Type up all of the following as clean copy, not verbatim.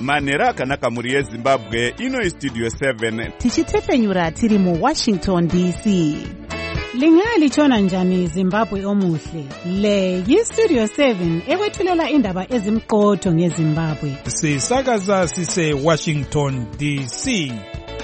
manhero akanaka mhuri yezimbabwe. Ino istudio 7 tichitefenyura tiri muWashington DC. Lingalitshona njani Zimbabwe omuhle? Le yistudio 7 ekwethulela indaba ezimqotho ngeZimbabwe. Sisakaza sise Washington DC.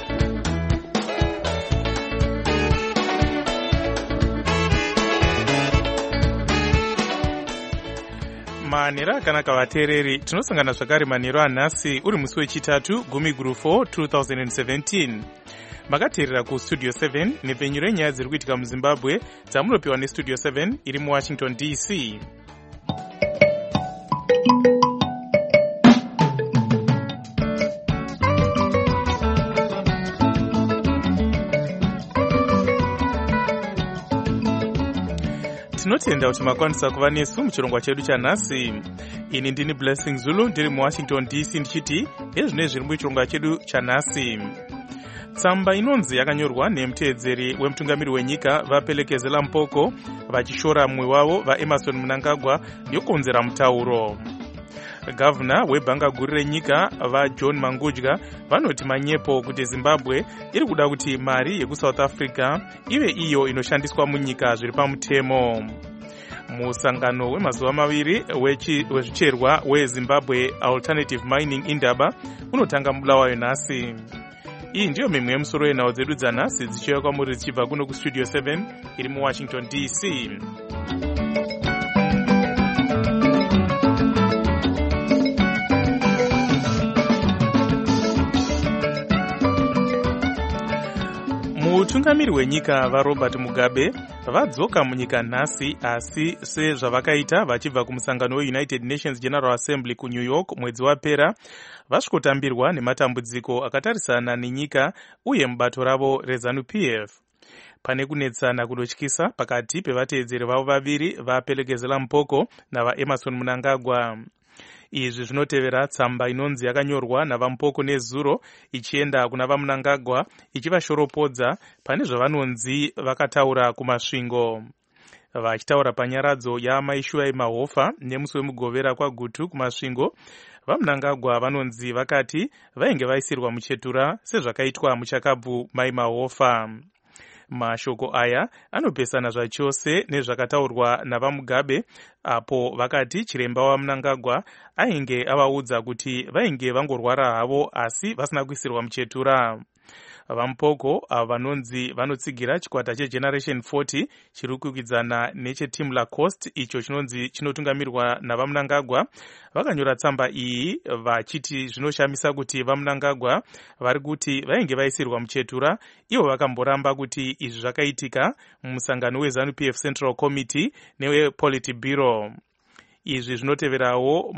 Manhero akanaka vateereri, tinosangana zvakare manhero anhasi uri musi wechitatu 10/4 2017. Makateerera kustudio 7 nepfenyuro yenyaya dziri kuitika muZimbabwe dzamunopiwa nestudio 7 iri muWashington DC. Tinotenda kuti makwanisa kuva nesu muchirongwa chedu chanhasi. Ini ndini Blessing Zulu ndiri muWashington DC ndichiti ezvino zviri muchirongwa chedu chanhasi. Tsamba inonzi yakanyorwa nemuteedzeri wemutungamiri wenyika vaPelekezela Mpoko vachishora mumwe wavo vaEmerson Mnangagwa yokonzera mutauro. Gavana webhanga guru renyika vaJohn Mangudya vanoti manyepo kuti Zimbabwe iri kuda kuti mari yekuSouth Africa ive iyo inoshandiswa munyika zviri pamutemo. Musangano wemazuva maviri wezvicherwa weZimbabwe Alternative Mining Indaba unotanga mubulawayo nhasi. Iyi ndiyo mimwe yemusoro yenhau dzedu dzanhasi dzichiuya kwamuri dzichibva kuno kustudio 7 iri muWashington DC. Mutungamiri wenyika vaRobert Mugabe vadzoka munyika nhasi, asi sezvavakaita vachibva kumusangano weUnited Nations General Assembly kuNew York mwedzi wapera, vasvikotambirwa nematambudziko akatarisana nenyika uye mubato ravo reZANU-PF. Pane kunetsana kunotyisa pakati pevateedzeri vavo vaviri vaPelekezela Mpoko navaEmerson Mnangagwa. Izvi zvinotevera tsamba inonzi yakanyorwa navaMpoko nezuro ichienda kuna vaMnangagwa ichivashoropodza pane zvavanonzi vakataura kumasvingo. Vachitaura panyaradzo yamaishuwa emahofa nemusi wemugovera kwaGutu kumasvingo, vaMnangagwa vanonzi vakati vainge vaisirwa muchetura sezvakaitwa muchakabvu maimahofa. Mashoko aya anopesana zvachose nezvakataurwa navaMugabe apo vakati chiremba waMnangagwa ainge avaudza kuti vainge vangorwara havo asi vasina kuisirwa muchetura. VaMpoko ava vanonzi vanotsigira chikwata cheGeneration 40 chiri kukwikwidzana necheTeam Lacoste icho chinonzi chinotungamirwa navaMnangagwa vakanyora tsamba iyi vachiti zvinoshamisa kuti vaMnangagwa vari kuti vainge vaisirwa muchetura ivo vakamboramba kuti izvi zvakaitika mumusangano weZANU-PF Central Committee newePolitburo. Izvi zvinoteverawo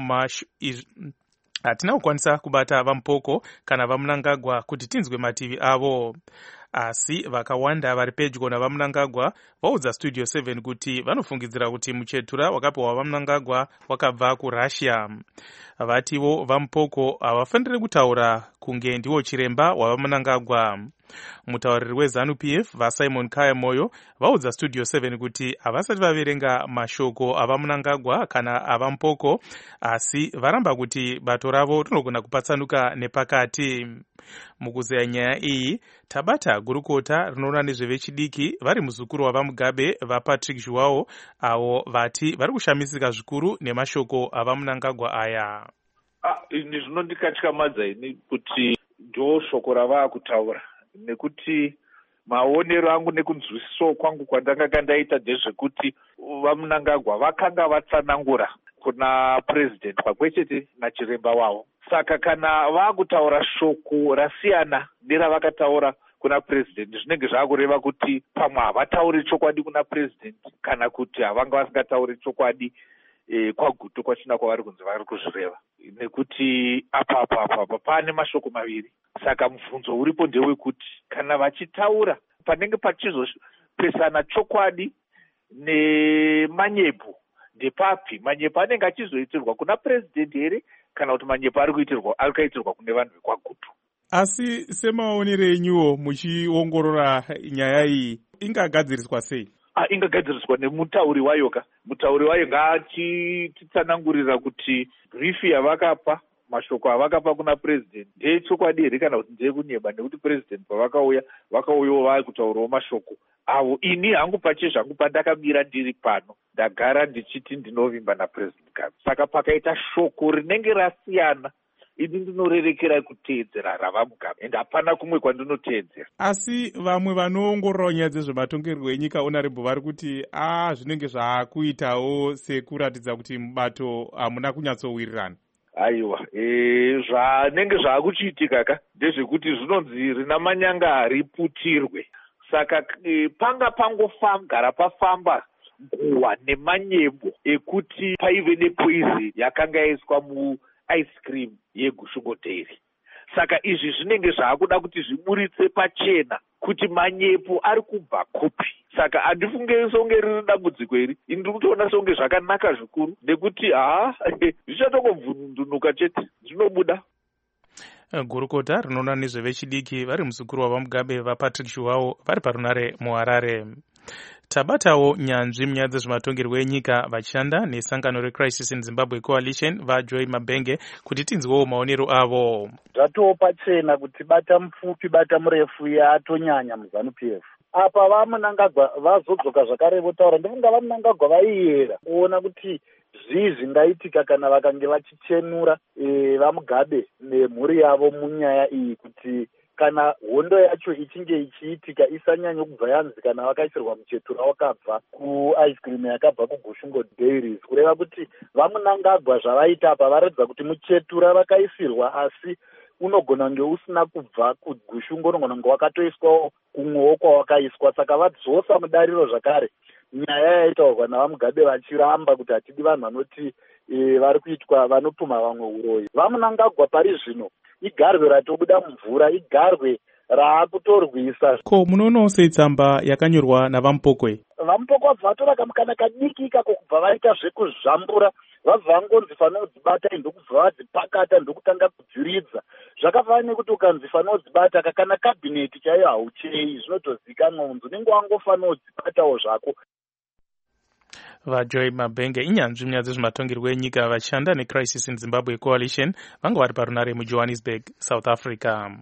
hatina kukwanisa kubata vaMpoko kana vaMnangagwa kuti tinzwe mativi avo, asi vakawanda vari pedyo navaMnangagwa vaudza studio 7 kuti vanofungidzira kuti muchetura wakapiwa vaMnangagwa wakabva kuRussia. Vativo vaMpoko havafaniri kutaura kunge ndiwo chiremba wavaMnangagwa. Mutauriri weZANU-PF vaSimon Kayamoyo vaudza studio 7 kuti havasati vaverenga mashoko avaMnangagwa kana avaMpoko, asi varamba kuti bato ravo rinogona kupatsanuka nepakati. Mukuzeya nyaya iyi tabata gurukota rinoona nezvevechidiki vari muzukuru wavaMugabe vaPatrick Zhuwao avo vati vari kushamisika zvikuru nemashoko avaMnangagwa aya. Ini zvinondikatyamadza ini kuti ndo shoko ravakutaura, nekuti maonero angu nekunzwisiso kwangu kwandanga ndaita ndezvekuti vaMnangagwa vakanga vatsanangura kuna president pamwechete nachiremba wavo. Saka kana vakutaura shoko rasiyana neravakataura kuna president, zvinenge zvakureva kuti pamwe havatauri chokwadi kuna president kana kuti havanga vasingatauri chokwadi kwaGutu kwachina kwavari kunzi vari kuzvireva, nekuti apa pane mashoko maviri. Saka mubvunzo uripo ndewekuti kana vachitaura panenge pachizopesana chokwadi nemanyepo ndepapi? Manyepo anenge achizoitirwa kuna president here kana kuti manyepo arikaitirwa kune vanhu vekwaGutu? Asi semaonero enyuwo muchiongorora nyaya iyi ingagadziriswa sei? Ingagadziriswa nemutauri wayo. Mutauri wayo ngaachititsanangurira kuti brief yavakapa mashoko avakapa kuna president ndeechokwadi here kana kuti ndeyekunyeba, nekuti president pavakauyawo vai kutaurawo mashoko avo. Ini hangu pache zvangu pandakamira ndiri pano ndagara ndichiti ndinovimba napresident Mugabe. Saka pakaita shoko rinenge rasiyana, ini ndinorerekera kuteedzera rava Mugabe ende hapana kumwe kwandinoteedzera. Asi vamwe vanoongorora nyaya dzezvematongerwo enyika honorable vari kuti zvinenge zvaakuitawo sekuratidza kuti mubato hamuna kunyatsowirirana. Aiwa, zvanenge zvaakuchiitika ka ndezvekuti zvinonzi rina manyanga riputirwe. Saka panga pangogara pafamba nguwa nemanyembo ekuti paive nepoizi yakanga yaiswa muice cream yeGushungo Dairy. Saka izvi zvinenge zvaakuda kuti zviburitse pachena kuti manyepo ari kubva kupi. Saka handifunge songe riri dambudziko iri, ini ndiri kutoona songe zvakanaka zvikuru nekuti zvichatongobvundunuka chete zvinobuda. Gurukota rinoona nezvevechidiki vari muzukuru wavaMugabe vaPatrick Shuwawo vari parunare muHarare. Tabatawo nyanzvi munyaya dzezvematongerwo enyika vachishanda nesangano reCrisis in Zimbabwe Coalition vaJoy Mabhenge kuti tinzwewo maonero avo. Zvatowo pachena kuti bata mupfupi bata murefu yatonyanya muZANU-PF. Apa vamunangagwa vazodzoka zvakare votaura, ndifunga vamunangagwa vaiyera kuona kuti zvii zvingaitika kana vakange vachichenura vaMugabe nemhuri yavo munyaya iyi, kuti kana hondo yacho ichinge ichiitika isanyanye kubva yanzi kana vakaisirwa muchetura wakabva kuice cream yakabva kuGushungo Dairies, kureva kuti vamunangagwa zvavaita apa varatidza kuti muchetura vakaisirwa asi unogona kunge usina kubva kuGushungo, unogona kunge wakatoiswawo kumwewo kwawakaiswa. Saka vadzosa mudariro zvakare nyaya yaitaurwa navaMugabe vachiramba kuti hatidi vanhu vanoti vari kuitwa vanopumha vamwe uroyi. Vamunangagwa pari zvino igarwe ratobuda mumvura, igarwe raakutorwisa. Ko munoonawo setsamba yakanyorwa navaMupokwe? VaMupokwe vabva vatora kamukana kadiki ikako kubva vaita zvekuzvambura, vabva vangonzi fanira kudzibata indokubva vadzipakata ndokutanga kudziridza. Zvakafanana nekuti ukanzi fanira kudzibata kakana kabhineti chaiyo hauchei, zvinotozikanwa unzi unenge wangofanira kudzibatawo zvako. vaJoy Mabhenge inyanzvi munyaya dzezvematongerwo enyika vachishanda neCrisis in Zimbabwe Coalition vanga vari parunare muJohannesburg, South Africa.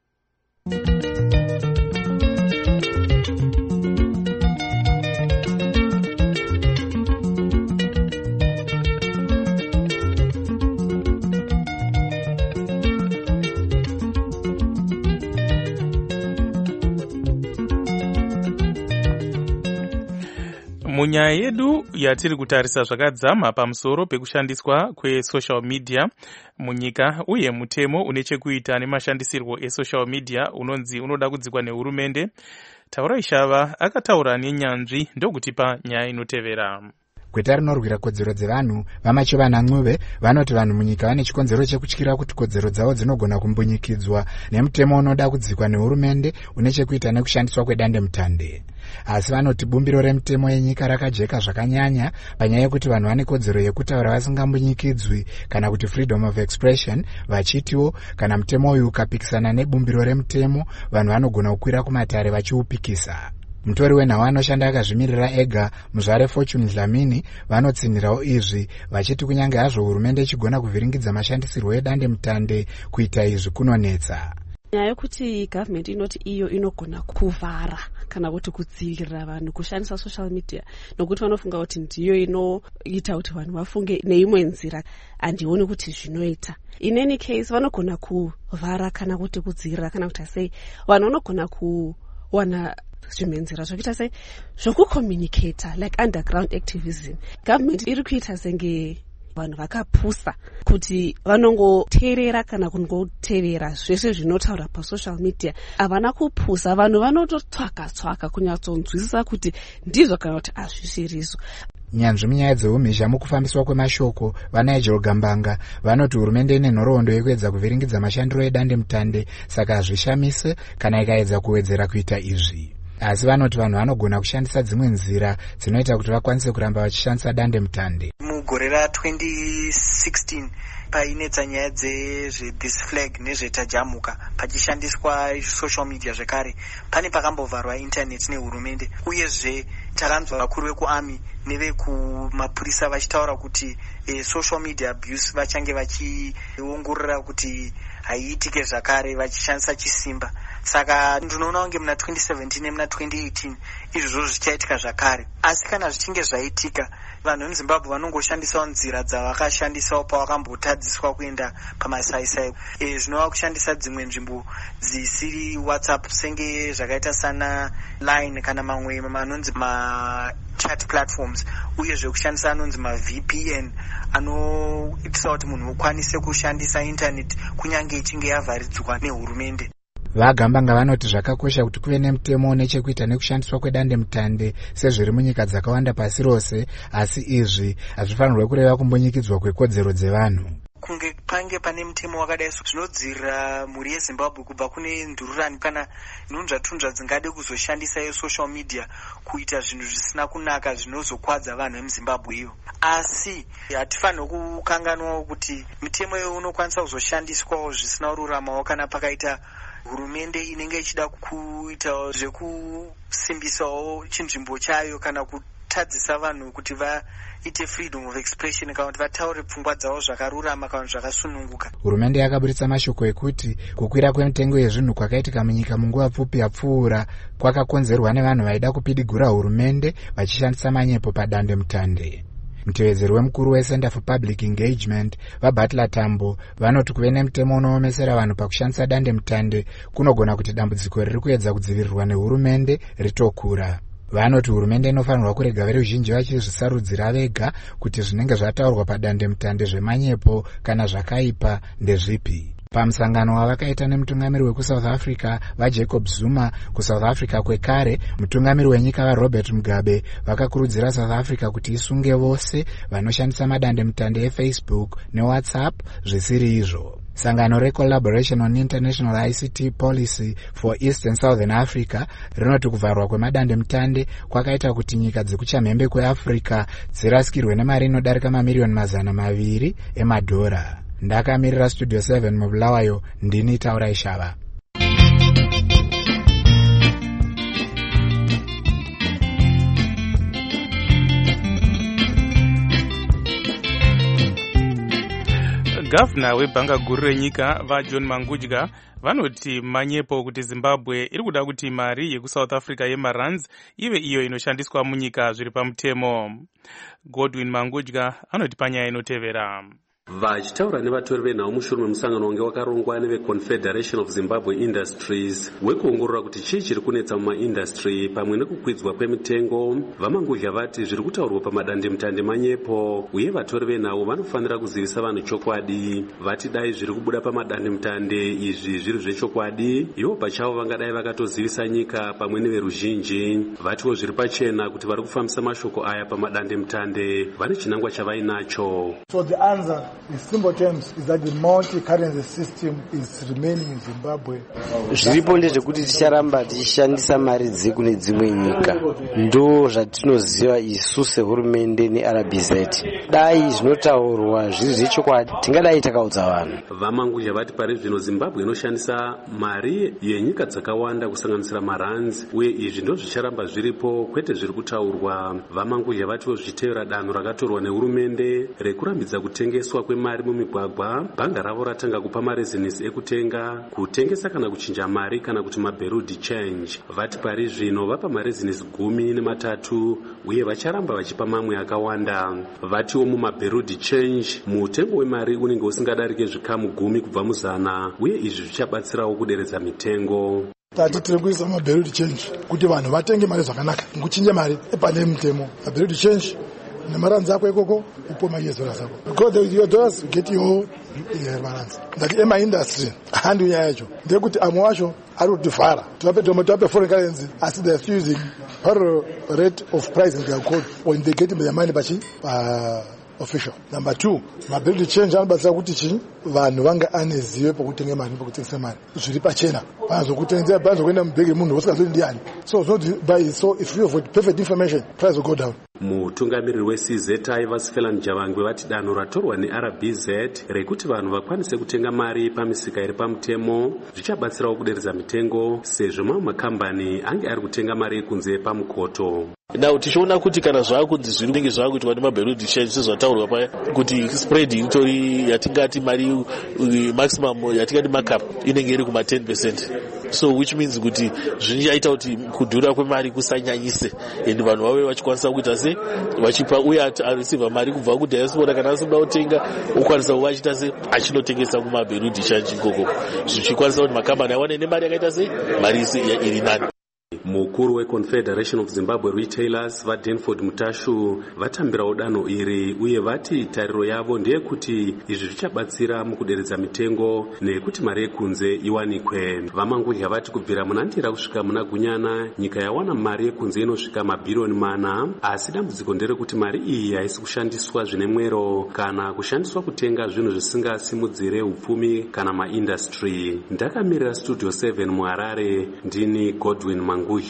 Munyaya yedu yatiri kutarisa zvakadzama pamusoro pekushandiswa kwesocial media munyika uye mutemo une chekuita nemashandisirwo esocial media unonzi unoda kudzikwa nehurumende, Taura Ishava akataura nenyanzvi ndokutipa nyaya inotevera. Gweta rinorwira kodzero dzevanhu vamachivana Ncube vanoti vanhu munyika vane chikonzero chekutyira kuti kodzero dzavo dzinogona kumbunyikidzwa nemutemo unoda kudzikwa nehurumende une chekuita nekushandiswa kwedandemutande. Asi vanoti bumbiro remutemo yenyika rakajeka zvakanyanya panyaya yekuti vanhu vane kodzero yekutaura vasingambunyikidzwi kana kuti freedom of expression, vachitiwo kana mutemo uyu ukapikisana nebumbiro remutemo vanhu vanogona kukwira kumatare vachiupikisa. Mutori wenhau anoshanda akazvimirira ega muzvare Fortune Dlamini vanotsinhirawo izvi vachiti kunyange hazvo hurumende ichigona kuvhiringidza mashandisirwo edandemutande kuita izvi kunonetsa. Nyaya yekuti government inoti iyo inogona kuvhara kana kuti kudzivirira vanhu kushandisa social media nokuti vanofunga kuti ndiyo inoita kuti vanhu vafunge neimwe nzira, handioni kuti zvinoita. In any case vanogona kuvhara kana kuti kudzivirira kana kuti sei vanhu vanogona kuwana zvimenzira zvokuita sei zvokucommunicata like underground activism. Government iri kuita senge vanhu vakapusa kuti vanongoteerera kana kungotevera zvese zvinotaura pasocial media. Havana kupusa, vanhu vanototsvaka kunyatsonzwisisa kuti ndizvo kana kuti hazvisirizo. Nyanzvi munyaya dzeumhizha mukufambiswa kwemashoko vaNigel Gambanga vanoti hurumende ine nhoroondo yekuedza kuvhiringidza mashandiro edandemutande, saka hazvishamise kana ikaedza kuwedzera kuita izvi. Asi vanoti vanhu vanogona kushandisa dzimwe nzira dzinoita kuti vakwanise kuramba vachishandisa dandemutande. Mugore ra2016 painetsa nyaya dzezveThis Flag nezvetajamuka pachishandiswa social media zvekare, pane pakambovharwa internet nehurumende, uyezve takanzwa vakuru vekuarmy nevekumapurisa vachitaura kuti social media abuse vachange vachiongorora kuti haiitike zvakare vachishandisa chisimba. Saka ndinoona kunge muna 2017 nemuna 2018 izvozvo zvichaitika zvakare. Asi kana zvichinge zvaitika, vanhu vemuzimbabwe vanongoshandisawo nzira dzavakashandisawo pavakambotadziswa kuenda pamasaisai. Zvinova kushandisa dzimwe nzvimbo dzisiri WhatsApp senge zvakaita sana Line kana mamwe anonzi chat platforms, uyezve kushandisa anonzi VPN anoitisa kuti munhu ukwanise kushandisa internet kunyange ichinge yavharidzwa nehurumende. Vagambanga vanoti zvakakosha kuti kuve nemutemo nechekuita nekushandiswa kwedandemutande sezviri munyika dzakawanda pasi rose, asi izvi hazvifanirwe kureva kumbunyikidzwa kwekodzero dzevanhu. Kunge pange pane mutemo wakadai zvinodzirira mhuri yeZimbabwe kubva kune ndururani kana nhunzvatunzva dzingade kuzoshandisa social media kuita zvinhu zvisina kunaka zvinozokwadza vanhu vemuzimbabwe iyo. Asi hatifanirwi kukanganwawo kuti mitemo iyo unokwanisa kuzoshandiswawo zvisina kururamawo kana pakaita hurumende inenge ichida kuita zvekusimbisawo chinzvimbo chayo kana kutadzisa vanhu kuti vaite freedom of expression kana kuti vataure pfungwa dzavo zvakarurama kana zvakasununguka. Hurumende yakaburitsa mashoko ekuti kukwira kwemitengo yezvinhu kwakaitika munyika munguva pfupi yapfuura kwakakonzerwa nevanhu vaida kupidigura hurumende vachishandisa manyepo padandemutande. Mutevedzeri wemukuru weCenter for Public Engagement vaButler Tambo vanoti kuve nemutemo unoomesera vanhu pakushandisa dandemutande kunogona kuti dambudziko riri kuedza kudzivirirwa nehurumende ritokura. Vanoti hurumende inofanirwa kurega veruzhinji vachizvisarudzira vega kuti zvinenge zvataurwa padandemutande zvemanyepo kana zvakaipa ndezvipi. Pamusangano wavakaita nemutungamiri wekuSouth Africa vaJacob Zuma kuSouth Africa kwekare, mutungamiri wenyika vaRobert Mugabe vakakurudzira South Africa kuti isunge vose vanoshandisa madandemutande eFacebook neWhatsApp zvisiri izvo. Sangano reCollaboration on International ICT Policy for East and Southern Africa rinoti kuvharwa kwemadandemutande kwakaita kuti nyika dzekuchamhembe kweAfrica dzirasikirwe nemari inodarika mamiliyoni 200 emadhora. Ndakamirira Studio 7 mubulawayo, ndini Taura Ishava. Gavana webhanga guru renyika vaJohn Mangudya vanoti manyepo kuti Zimbabwe iri kuda kuti mari yekuSouth Africa yemarands ive iyo inoshandiswa munyika zviri pamutemo. Godwin Mangudya anoti panyaya inotevera. Vachitaura nevatori venhau mushure memusangano wange wakarongwa neveConfederation of Zimbabwe Industries wekuongorora kuti chii chiri kunetsa mumaindastry pamwe nekukwidzwa kwemitengo, vaMangudya vati zviri kutaurwa pamadandemutande manyepo uye vatori venhau vanofanira kuzivisa vanhu chokwadi. Vati dai zviri kubuda pamadandemutande izvi zviri zvechokwadi, ivo pachavo vangadai vakatozivisa nyika pamwe neveruzhinji. Vatiwo zviri pachena kuti vari kufambisa mashoko aya pamadandemutande vane chinangwa chavainacho. So the answer in simple terms is that the multi-currency system is remaining in Zimbabwe. Zviripo ndezvekuti ticharamba tichishandisa mari dzekune dzimwe nyika. Ndo zvatinoziva isu sehurumende neRBZ. Dai zvinotaurwa zviri zvechokwadi tingadai takaudza vanhu. VaMangudya vati pari zvino Zimbabwe inoshandisa mari yenyika dzakawanda kusanganisira marands uye izvi ndo zvicharamba zviripo kwete zviri kutaurwa. VaMangudya vatiwo zvichiteera danho rakatorwa nehurumende rekurambidza kutengeswa kwemari mumigwagwa. Bhanga ravo ratanga kupa marezinesi ekutenga, kutengesa kana kuchinja mari kana kuti maberudi change. Vati pari zvino vapa marezinesi 13 uye vacharamba vachipa mamwe akawanda. Vatiwo mumaberudi change mutengo wemari unenge usingadarike zvikamu 10 kubva muzana uye izvi zvichabatsirawo kuderedza mitengo. Tati tiri kuisa maberudi change kuti vanhu vatenge mari zvakanaka, kuchinja mari epane mutemo. Maberudi change nemarands ako ikoko upo mayezoras ako because your dollars get your marands that ema industry handi nyaya yacho ndekuti amwe wacho ari kutivhara tope foreign currency asi they are using per rate of price in their code when they get their money pachi official. Number 2, maberudi change anobatsira kuti chi vanhu vanga anezive pokutenga mari pokutengesa mari zviri pachena vanozokutengera bhazi kuenda mubhegi munhu usikazondi ndiani so if you have perfect information price will go down. Mutungamiriri weCZ Ivers Felani Javangwe vati danho ratorwa neRBZ rekuti vanhu vakwanise kutenga mari pamisika iri pamutemo zvichabatsirawo kuderedza mitengo sezvo mamwe makambani ange ari kutenga mari yekunze pamukoto. Now tichiona kuti kana zvakunzi zviri kunge zvakuitwa nemaBeruti Change sezvataurwa paya kuti spread itori yatingati mari maximum yatingati markup inenge iri kuma 10%, so which means kuti zvinochaita kuti kudhura kwemari kusanyanyise and vanhu vave vachikwanisa kuita se vachipa uye areceiva mari kubva kudiaspora kana asinoda kutenga ukwanisa kuva achita se achinotengesa kumaBeruti Change ikoko zvichikwanisa kuti makambani awane nemari yakaita se mari iri nani. Mukuru weConfederation of Zimbabwe Retailers vaDenford Mutashu vatambirawo danho iri uye vati tariro yavo ndeyekuti izvi zvichabatsira mukuderedza mitengo nekuti mari yekunze iwanikwe. Vamanguya vati kubvira munandira kusvika muna Gunyana nyika yawana mari yekunze inosvika mabhiriyoni 4, asi dambudziko nderekuti mari iyi haisi kushandiswa zvine mwero kana kushandiswa kutenga zvinhu zvisingasimudzire upfumi kana maindastry. Ndakamirira Studio 7 muHarare, ndini Godwin Manguya.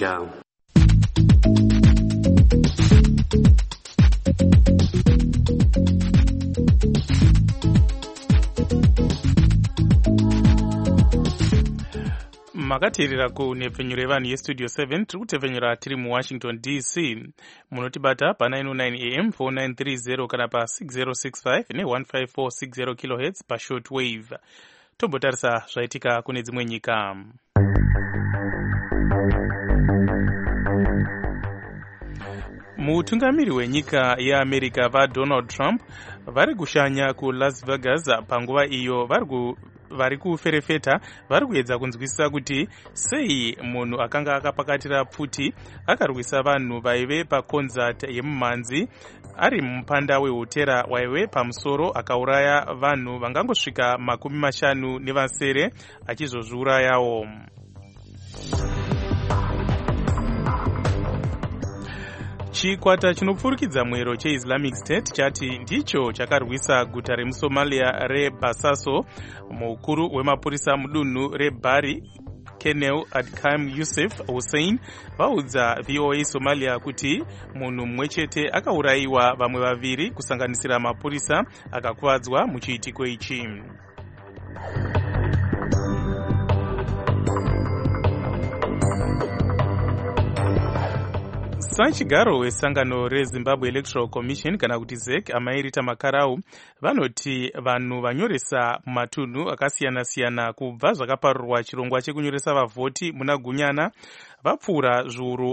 Makateerera kunhepfenyuro yevanhu yestudio 7 tiri kutepfenyura tiri muWashington DC. Munotibata pa909 AM 4930 kana pa6065 ne15460 kHz pashort wave. Tombotarisa zvaitika kune dzimwe nyika. Mutungamiri wenyika yeAmerica vaDonald Trump vari kushanya kuLas Vegas panguva iyo vari kuferefeta vari kuedza kunzwisisa kuti sei munhu akanga akapakatira pfuti akarwisa vanhu vaive pakonzert yemumhanzi ari mupanda wehotera waive pamusoro akauraya vanhu vangangosvika 50 achizozviurayawo. Chikwata chinopfurikidza mwero cheIslamic State chati ndicho chakarwisa guta remuSomalia reBasaso. Mukuru wemapurisa mudunhu reBari Colonel Adkam Yusuf Hussein vaudza VOA Somalia kuti munhu mumwe chete akaurayiwa, vamwe vaviri kusanganisira mapurisa akakuvadzwa muchiitiko ichi. Sachigaro wesangano reZimbabwe Electoral Commission kana kuti ZEC amairita Makarau vanoti vanhu vanyoresa mumatunhu akasiyana-siyana kubva zvakaparurwa chirongwa chekunyoresa vavhoti muna Gunyana vapfuura zviuru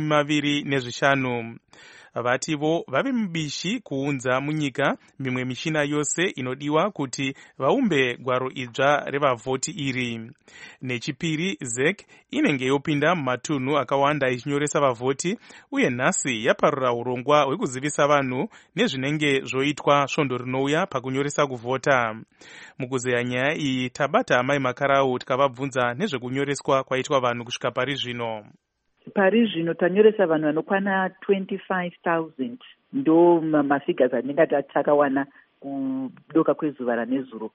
25. Vativo vave mubishi kuunza munyika mimwe mishina yose inodiwa kuti vaumbe gwaro idzva revavhoti iri. Nechipiri, ZEC inenge yopinda mumatunhu akawanda ichinyoresa vavhoti uye nhasi yaparura urongwa hwekuzivisa vanhu nezvinenge zvoitwa svondo rinouya pakunyoresa kuvhota. Mukuzeya nyaya iyi tabata amai Makarau tikavabvunza nezvekunyoreswa kwaitwa vanhu kusvika pari zvino. Pari zvino tanyoresa vanhu vanokwana 25,000 ndo mafigures anenge takawana kudoka kwezuva ranezuro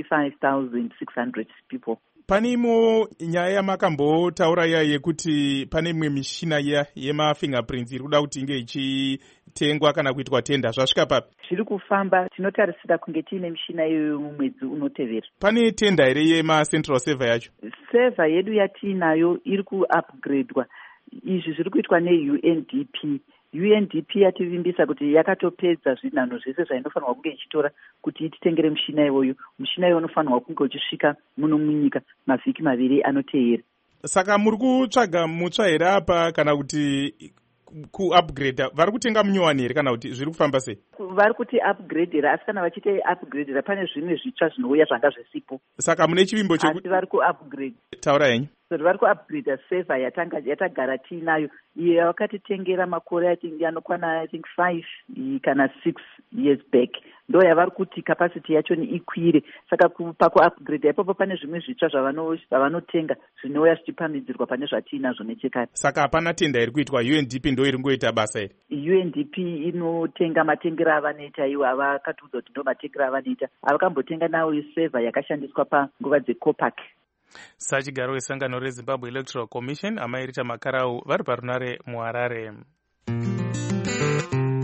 25,600 people. Pane imwe nyaya yamakambotaura iya yekuti pane imwe mishina yemafingerprints iri kuda kuti inge ichitengwa kana kuitwa tenda, zvasvika papi? Zviri kufamba, tinotarisira kunge tiine mishina iyoyo mumwedzi unotevera. Pane tenda here yemacentral server yacho? Server yedu yatiinayo iri kuupgradewa. Izvi zviri kuitwa neUNDP. UNDP yativimbisa kuti yakatopedza zvinhanho zvese zvainofanirwa kunge ichitora kuti ititengere mushina iwoyo. Mushina iwoyo unofanirwa kunge uchisvika muno munyika mavhiki 2 anoteera. Saka muri kutsvaga mutsva here apa kana kuti kuupgrade vari kutenga munyowani here kana kuti zviri kufamba sei? Vari kuti upgradera, asi kana vachite upgradera pane zvimwe zvitsva zvinouya zvanga zvisipo. Saka mune chivimbo asi vari kuupgrade. Taura henyu. So vari kuupgrade server yatagara tiinayo iyo yakatitengera makore anokwana I think 5 kana 6 years back. Ndo yavari kuti capacity yacho ikwire. Saka pakuupgrade ipapo pane zvimwe zvitsva zvavanotenga zvinouya zvichipamidzirwa pane zvatiinazvo nechekare. Saka hapana tenda iri kuitwa, UNDP ndo iri ngoita basa iri? UNDP inotenga matengero avanoita iwo, avakatiudza kuti ndo matengero avanoita. Avakambotenga nawo server yakashandiswa panguva dzeCopac. Sachigaro wesangano reZimbabwe Electoral Commission amairita Makarau vari parunare muHarare.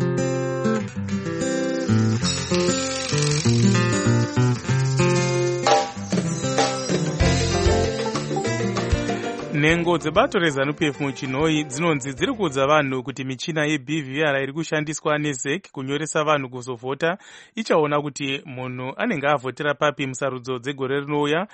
nhengo dzebato reZANU-PF muchinhoi dzinonzi dziri kuudza vanhu kuti michina yeBVR iri kushandiswa neZEC kunyoresa vanhu kuzovhota ichaona kuti munhu anenge avhotera papi musarudzo dzegore rinouya.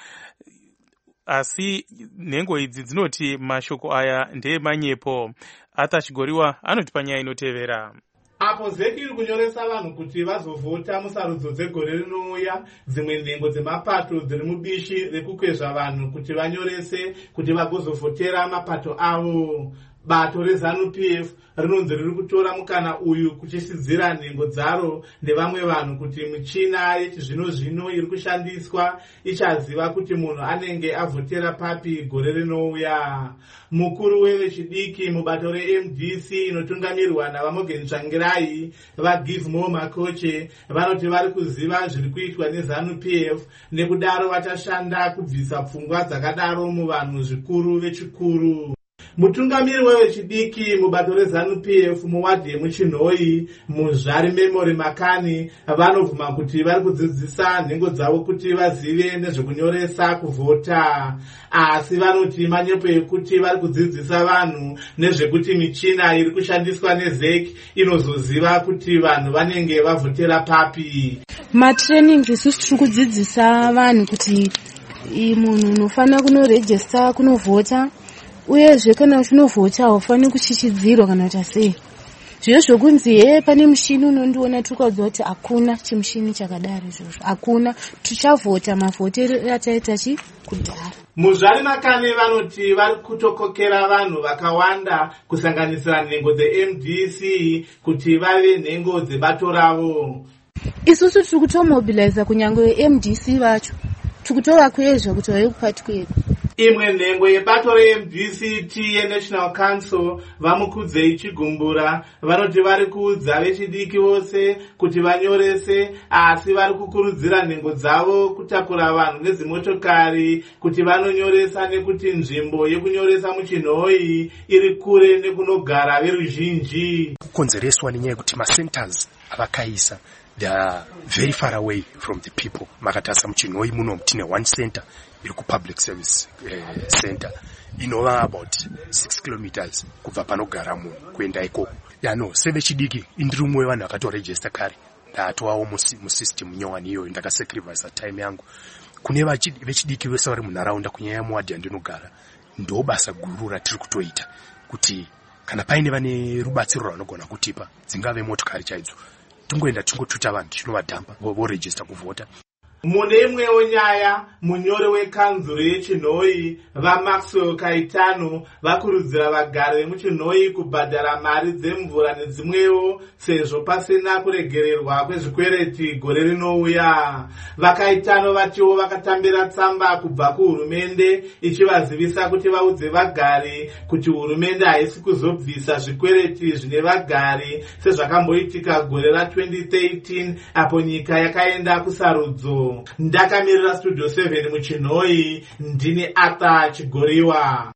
Asi nhengo idzi dzinoti mashoko aya ndeemanyepo. Arthur Chigoriwa anoti panyaya inotevera. Apo ZEC iri kunyoresa vanhu kuti vazovhota musarudzo dzegore rinouya, dzimwe nhengo dzemapato dziri mubishi rekukwezva vanhu kuti vanyorese kuti vagozovhotera mapato avo. Bato reZANU-PF rinonzi riri kutora mukana uyu kuchisidzira nhengo dzaro nevamwe vanhu kuti michina yechizvino-zvino iri kushandiswa ichaziva kuti munhu anenge avhotera papi gore rinouya. Mukuru wevechidiki mubato reMDC inotungamirwa naVaMorgan Tsvangirai vaGive More Makoche vanoti vari kuziva zviri kuitwa neZANU-PF, nekudaro vachashanda kubvisa pfungwa dzakadaro muvanhu zvikuru vechikuru. Mutungamiri wevechidiki mubato reZANU-PF muwadhi yemuchinhoi Muzvari Memory Makani vanovhuma kuti vari kudzidzisa nhengo dzavo kuti vazive nezvekunyoresa kuvhota, asi vanoti manyepo ekuti vari kudzidzisa vanhu nezvekuti michina iri kushandiswa neZEC inozoziva kuti vanhu vanenge vavhotera papi. Matraining isusu tiri kudzidzisa vanhu kuti munhu unofanira kunorejista kunovhota, uyezve kana uchinovhota haufaniri kuchichidzirwa kana kuti sei. Zviro zvokunzi pane mushini unondiona tukaudzwa kuti hakuna chimushini chakadaro izvozvo, hakuna. Tichavhota mavhotero ataita kudhara. Muzvari Makani vanoti vari kutokokera vanhu vakawanda kusanganisira nhengo dzeMDC kuti vave nhengo dzebato ravo. Isusu tiri kutomobiliza kunyange MDC vacho, tiri kutovakwezva kuti vave kupati kwedu. Imwe nhengo yebato reMDCT yeNational Council Vamukudzei Chigumbura vanoti vari kuudza vechidiki vose kuti vanyorese, asi vari kukurudzira nhengo dzavo kutakura vanhu nedzimotokari kuti vanonyoresa nekuti nzvimbo yekunyoresa muchinhoi iri kure nekunogara veruzhinji. Kukonzereswa nenyaya yekuti macenters avakaisa they are very far away from the people. Makatasa muchinhoi muno tine one center iri kupublic service center inova about 6 kilometers kubva panogara munhu kuenda ikoko. Sevechidiki indiri umwe wevanhu vakatorejista kare, ndatovawo musystem nyowani iyoyo, ndakasacrifice time yangu. Kune vechidiki vese vari munharaunda kunyanya muwadhi yandinogara, ndo basa guru ratiri kutoita kuti kana paine vane rubatsiro rwanogona kutipa, dzingave motokari chaidzo, tingoenda tingotuta vanhu tichinovadhamba vorejista kuvhota. Mune imwewo nyaya, munyori wekanzuro yechinhoi vaMaxwell Kaitano vakurudzira vagari vemuchinhoi kubhadhara mari dzemvura nedzimwewo sezvo pasina kuregererwa kwezvikwereti gore rinouya. VaKaitano vatiwo vakatambira tsamba kubva kuhurumende ichivazivisa kuti vaudze vagari kuti hurumende haisi kuzobvisa zvikwereti zvine vagari sezvakamboitika gore ra2013 apo nyika yakaenda kusarudzo. Ndakamirira Studio 7 muchinhoi, ndini Arthur Chigoriwa.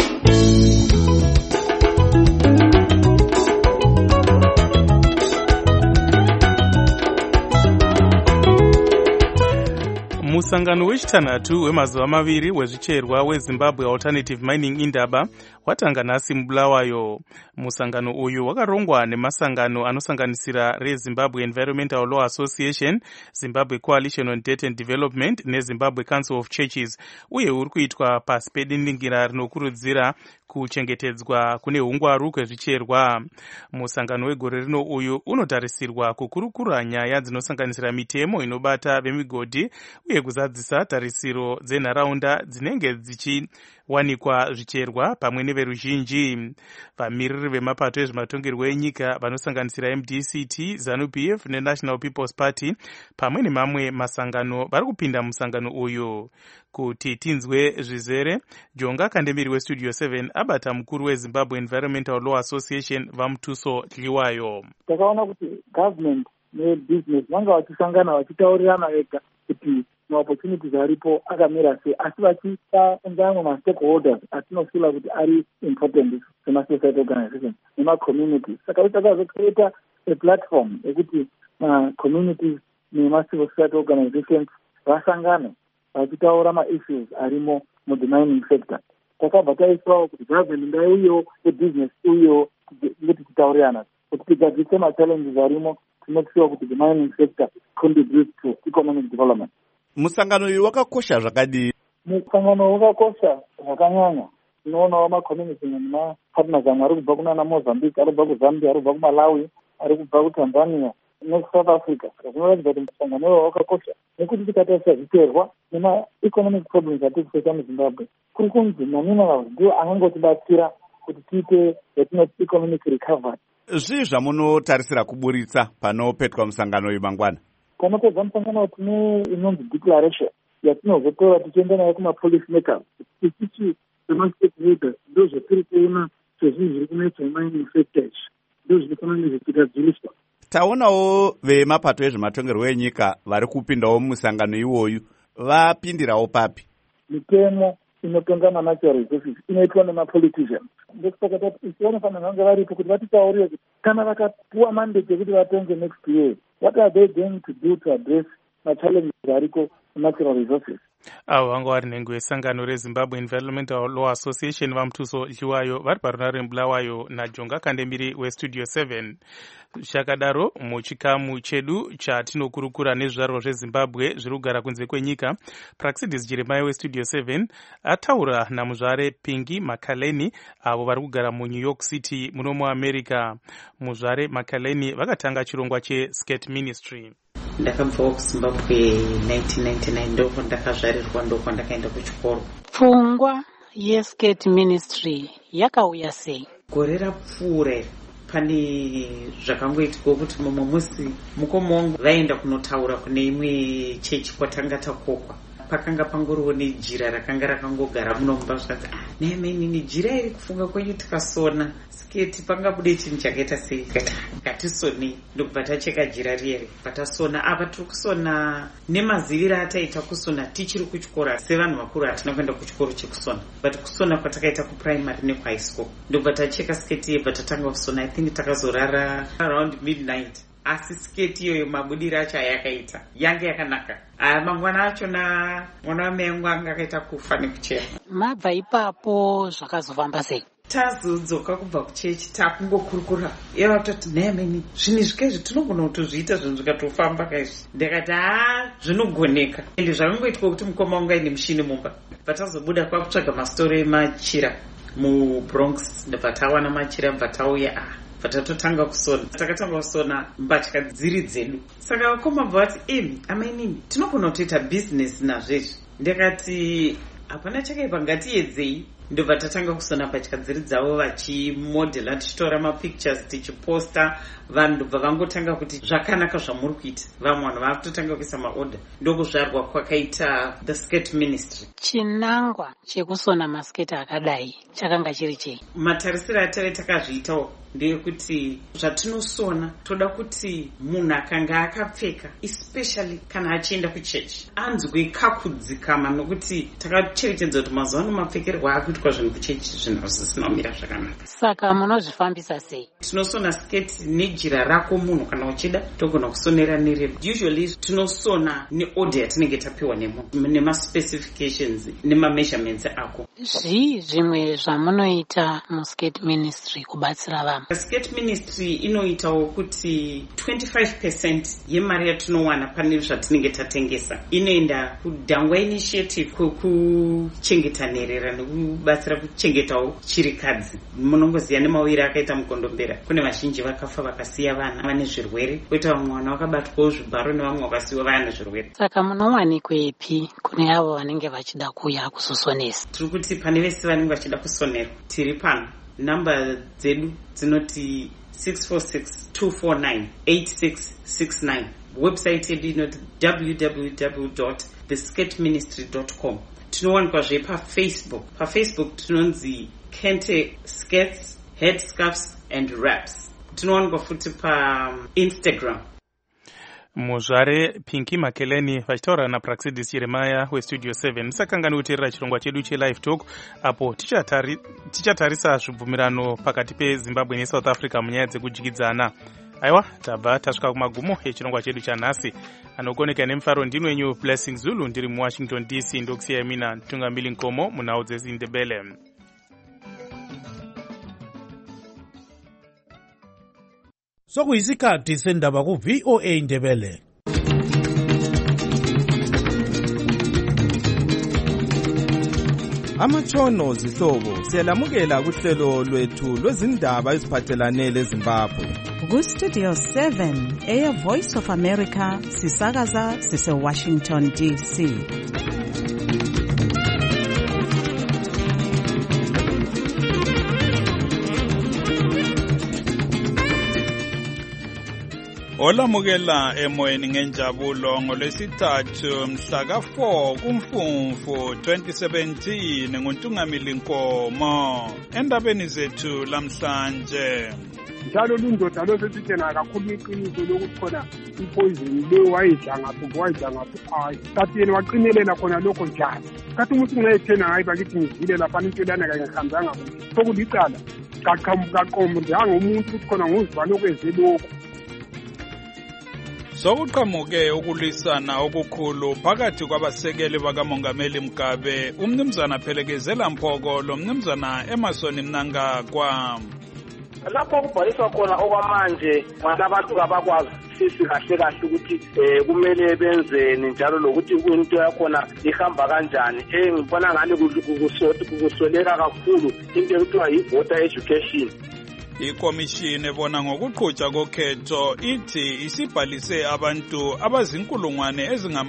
Musangano wechitanhatu wemazuva maviri wezvicherwa weZimbabwe Alternative Mining Indaba watanga nhasi muBulawayo. Musangano uyu wakarongwa nemasangano anosanganisira reZimbabwe Environmental Law Association, Zimbabwe Coalition on Debt and Development neZimbabwe Council of Churches, uye uri kuitwa pasi pedindingira rinokurudzira kuchengetedzwa kune hungwaru kwezvicherwa. Musangano wegore rino uyu unotarisirwa kukurukura nyaya dzinosanganisira mitemo inobata vemigodhi uye kuzadzisa tarisiro dzenharaunda dzinenge dzichiwanikwa zvicherwa pamwe neveruzhinji. Vamiriri vemapato ezvematongerwo enyika vanosanganisira MDCT, ZANU-PF neNational People's Party pamwe nemamwe masangano vari kupinda musangano uyu. Kuti tinzwe zvizere, Jonga Kandemiri weStudio 7 abata mukuru weZimbabwe Environmental Law Association Vamtuso Tliwayo. Takaona kuti government nebusiness vanga vachisangana vachitaurirana vega kuti maopportunities aripo akamira sei, asi vachipa ungano ma-stakeholders atinofila kuti ari important sema-society organizations nema-communities. Saka takazocreata a platform yekuti ma-communities nema-civil society organizations vasangane vachitaura ma-issues arimo mu-the mining sector takabva taiswawo kuti gavhmendi ngaiuyewo ebusiness uyewo ngeti titaurirana kuti tigadzise machallenges arimo to make sure kuti the mining sector contributes to economic development. Musangano uyu wakakosha zvakadii? Musangano wakakosha zvakanyanya. Tinoonawo macommunity nemapartners amwe ari kubva kunana Mozambique, ari kubva kuZambia, ari kubva kuMalawi, ari kubva kuTanzania neSouth Africa. Zvinoratidza kuti musangano uyu wakakosha nekuti tikatarisa zviterwa nema-economic problems atiri kuita muZimbabwe, kuri kunzi maminerals ndiwo angangotibatsira kuti tiite yatinoti economic recovery. Zvii zvamunotarisira kuburitsa panopetwa musangano uyu mangwana? Panopedza musangano tine inonzi declaration yatinozotora tichienda nayo kuma-policy makers. Ichichi sema-stakeholders ndo zvatiri kuona sezvinhu zviri kunetsa mining sectors ndo zvinofanira zvichigadziriswa. Taonawo vemapato ezvematongerwo enyika vari kupindawo musangano iwoyu, vapindirawo papi? Mitemo inotonga ma-natural resources inoitwa nema-politicians. Ndosaka tati isi vanofanira vange varipo kuti vatitaurire kuti kana vakapuwa mandate yekuti vatonge next year, what are they going to do to address machallenges ariko natural resources? Avo vanga vari nhengo yesangano reZimbabwe Environmental Law Association vaMutuso Chiwayo vari parunare Mbulawayo naJonga Kandemiri weStudio 7. Zvakadaro muchikamu chedu chatinokurukura nezvizvarwa zveZimbabwe zviri kugara kunze kwenyika, Praxidis Jeremiah weStudio 7 ataura namuzvare Pingi Makaleni avo vari kugara muNew York City muno muAmerica. Muzvare Makaleni vakatanga chirongwa cheSkate Ministry. Ndakabva kuZimbabwe 1999 ndoko ndakazvarirwa, ndoko ndakaenda kuchikoro. Pfungwa yeSkate Ministry yakauya sei? Gore rapfuura pane zvakangoitika kuti mumwe musi mukoma wangu vaenda kunotaura kune imwe chechi kwatanga takokwa. Pakanga pangoriwo nejira rakanga rakangogara muno mumba zvati neni jira iri kufunga kwenyu tikasona sketi pangabude chinhu chakaita sei, ngatisonei. Ndokubva tacheka jira riyere patasona. Apa tiri kusona nemaziviro ataita kusona tichiri kuchikora. Sevanhu vakuru hatina kuenda kuchikoro chekusona, but kusona kwatakaita kuprimary nekuhigh school. Ndokubva tacheka sketi yebva tatanga kusona. I think takazorara around midnight. Asi sketi iyoyo mabudiro acho ayakaita yange yakanaka. Mangwana achona mwana wamai angu anga akaita kufa nekuchema. Mabva ipapo zvakazofamba sei? Tazodzoka kubva kuchechi takungokurukura yevatoti nemeni zvinhu zvikezvi tinogona kutozviita zvinhu zvikatofamba kaizvi. Ndakati zvinogoneka. Ende zvakangoitwa kuti mukoma wangu aine mushini mumba. Patazobuda kwakutsvaga mastori emachira muBronx, ndobva tawana machira bva tauya patatotanga kusona. Takatanga kusona mbatya dziri dzedu. Saka vakoma vati amainini tinogona kutoita bhizinesi nazvezvi. Ndakati hapana chakaipa, ngatiedzei. Ndobva tatanga kusona mbatya dziri dzavo vachimodhela, tichitora mapictures tichiposta. Vanhu ndobva vangotanga kuti zvakanaka zvamuri kuita. Vamwe vanhu vakutotanga kuisa maorder. Ndokuzvarwa kwakaita the Skate Ministry. Chinangwa chekusona masketi akadai chakanga chiri chei? Matarisiro atave takazviitawo ndeyekuti zvatinosona toda kuti munhu akanga akapfeka, especially kana achienda kuchechi, anzwe kakudzikama, nokuti takacherechedza kuti mazuva ano mapfekerwo akuitwa zvinhu kuchechi zvinhu zvisina kumira zvakanaka. Saka munozvifambisa sei? Tinosona sketi nejira rako munhu kana uchida, togona kusonera nerebo. Usually tinosona neorder yatinenge tapiwa nemunhu, nemaspecifications nemameasurements ako. Zvii zvimwe zvamunoita muSkate Ministry kubatsira vanhu? Skate Ministry inoitawo kuti 25% yemari yatinowana pane zvatinenge tatengesa inoenda kuDhangwa Initiative kwekuchengeta nherera nekubatsira kuchengetawo chirikadzi. Munongoziva nemawiri akaita mukondombera, kune vazhinji vakafa vakasiya vana vane zvirwere, koita vamwe vana vakabatwawo zvibharo nevamwe vakasiyiwa vana zvirwere. Saka munowanikwepi kune avo vanenge vachida kuuya kuzosonesa? Tiri kuti pane vese vanenge vachida kusonera tiri pano. Namba dzedu dzinoti 646-249-8669. Website yedu inoti www.theskateministry.com. Tinowanikwa paFacebook. PaFacebook tinonzi Kente Skates, Headscarves and Wraps. Tinowanikwa futi paInstagram. Muzvare Pinki Makeleni vachitaura naPraxidis Jeremiah weStudio 7. Musakangani kuteerera chirongwa chedu cheLive Talk apo tichatarisa zvibvumirano pakati peZimbabwe neSouth Africa munyaya dzekudyidzana. Aiwa, tabva tasvika kumagumo echirongwa chedu chanhasi. Anokoneka nemufaro ndinwenyu Blessing Zulu ndiri muWashington DC, ndokusiyai mina Tungamili Nkomo munhau dzeZindebele. Sokuyisikhathi sendaba ku VOA Ndebele. Amatshono zihlobo siyalamukela kuhlelo lwethu lwezindaba eziphathelane leZimbabwe. Ku Studio 7 Air Voice of America sisakaza sise Washington DC. Olamukela emoyeni ngenjabulo ngolwesithathu mhla ka4 kuMfumfu 2017 nguNtungamili Nkomo endabeni zethu lamhlanje. Njalo lundoda losesithena kakhulu iqiniso lokuthi khona ipoison le wayidla ngapho hayi kathi yena waqinelela khona lokho njalo kathi umuntu ngayethena hayi bakithi ngizile lapha intolana kanye ngihambanga kuhle sokulicala kaqhamuka njanga umuntu ukuthi khona nguzibani okwenze lokho. Sokuqhamuke ukulwisana okukhulu phakathi kwabasekeli bakamongameli Mugabe umnumzana Phelekezela Mphoko lo mnumzana Emerson Mnangagwa. Lapho kubhaliswa khona okwamanje abantu abakwazi sisi kahle ukuthi kumele benzeni njalo lokuthi into yakhona ihamba kanjani. Ngibona ngani kusoleka kakhulu into ekuthiwa yi-voter education. Ikomishini ebona ngokuqhutshwa kokhetho ithi isibhalise abantu abazinkulungwane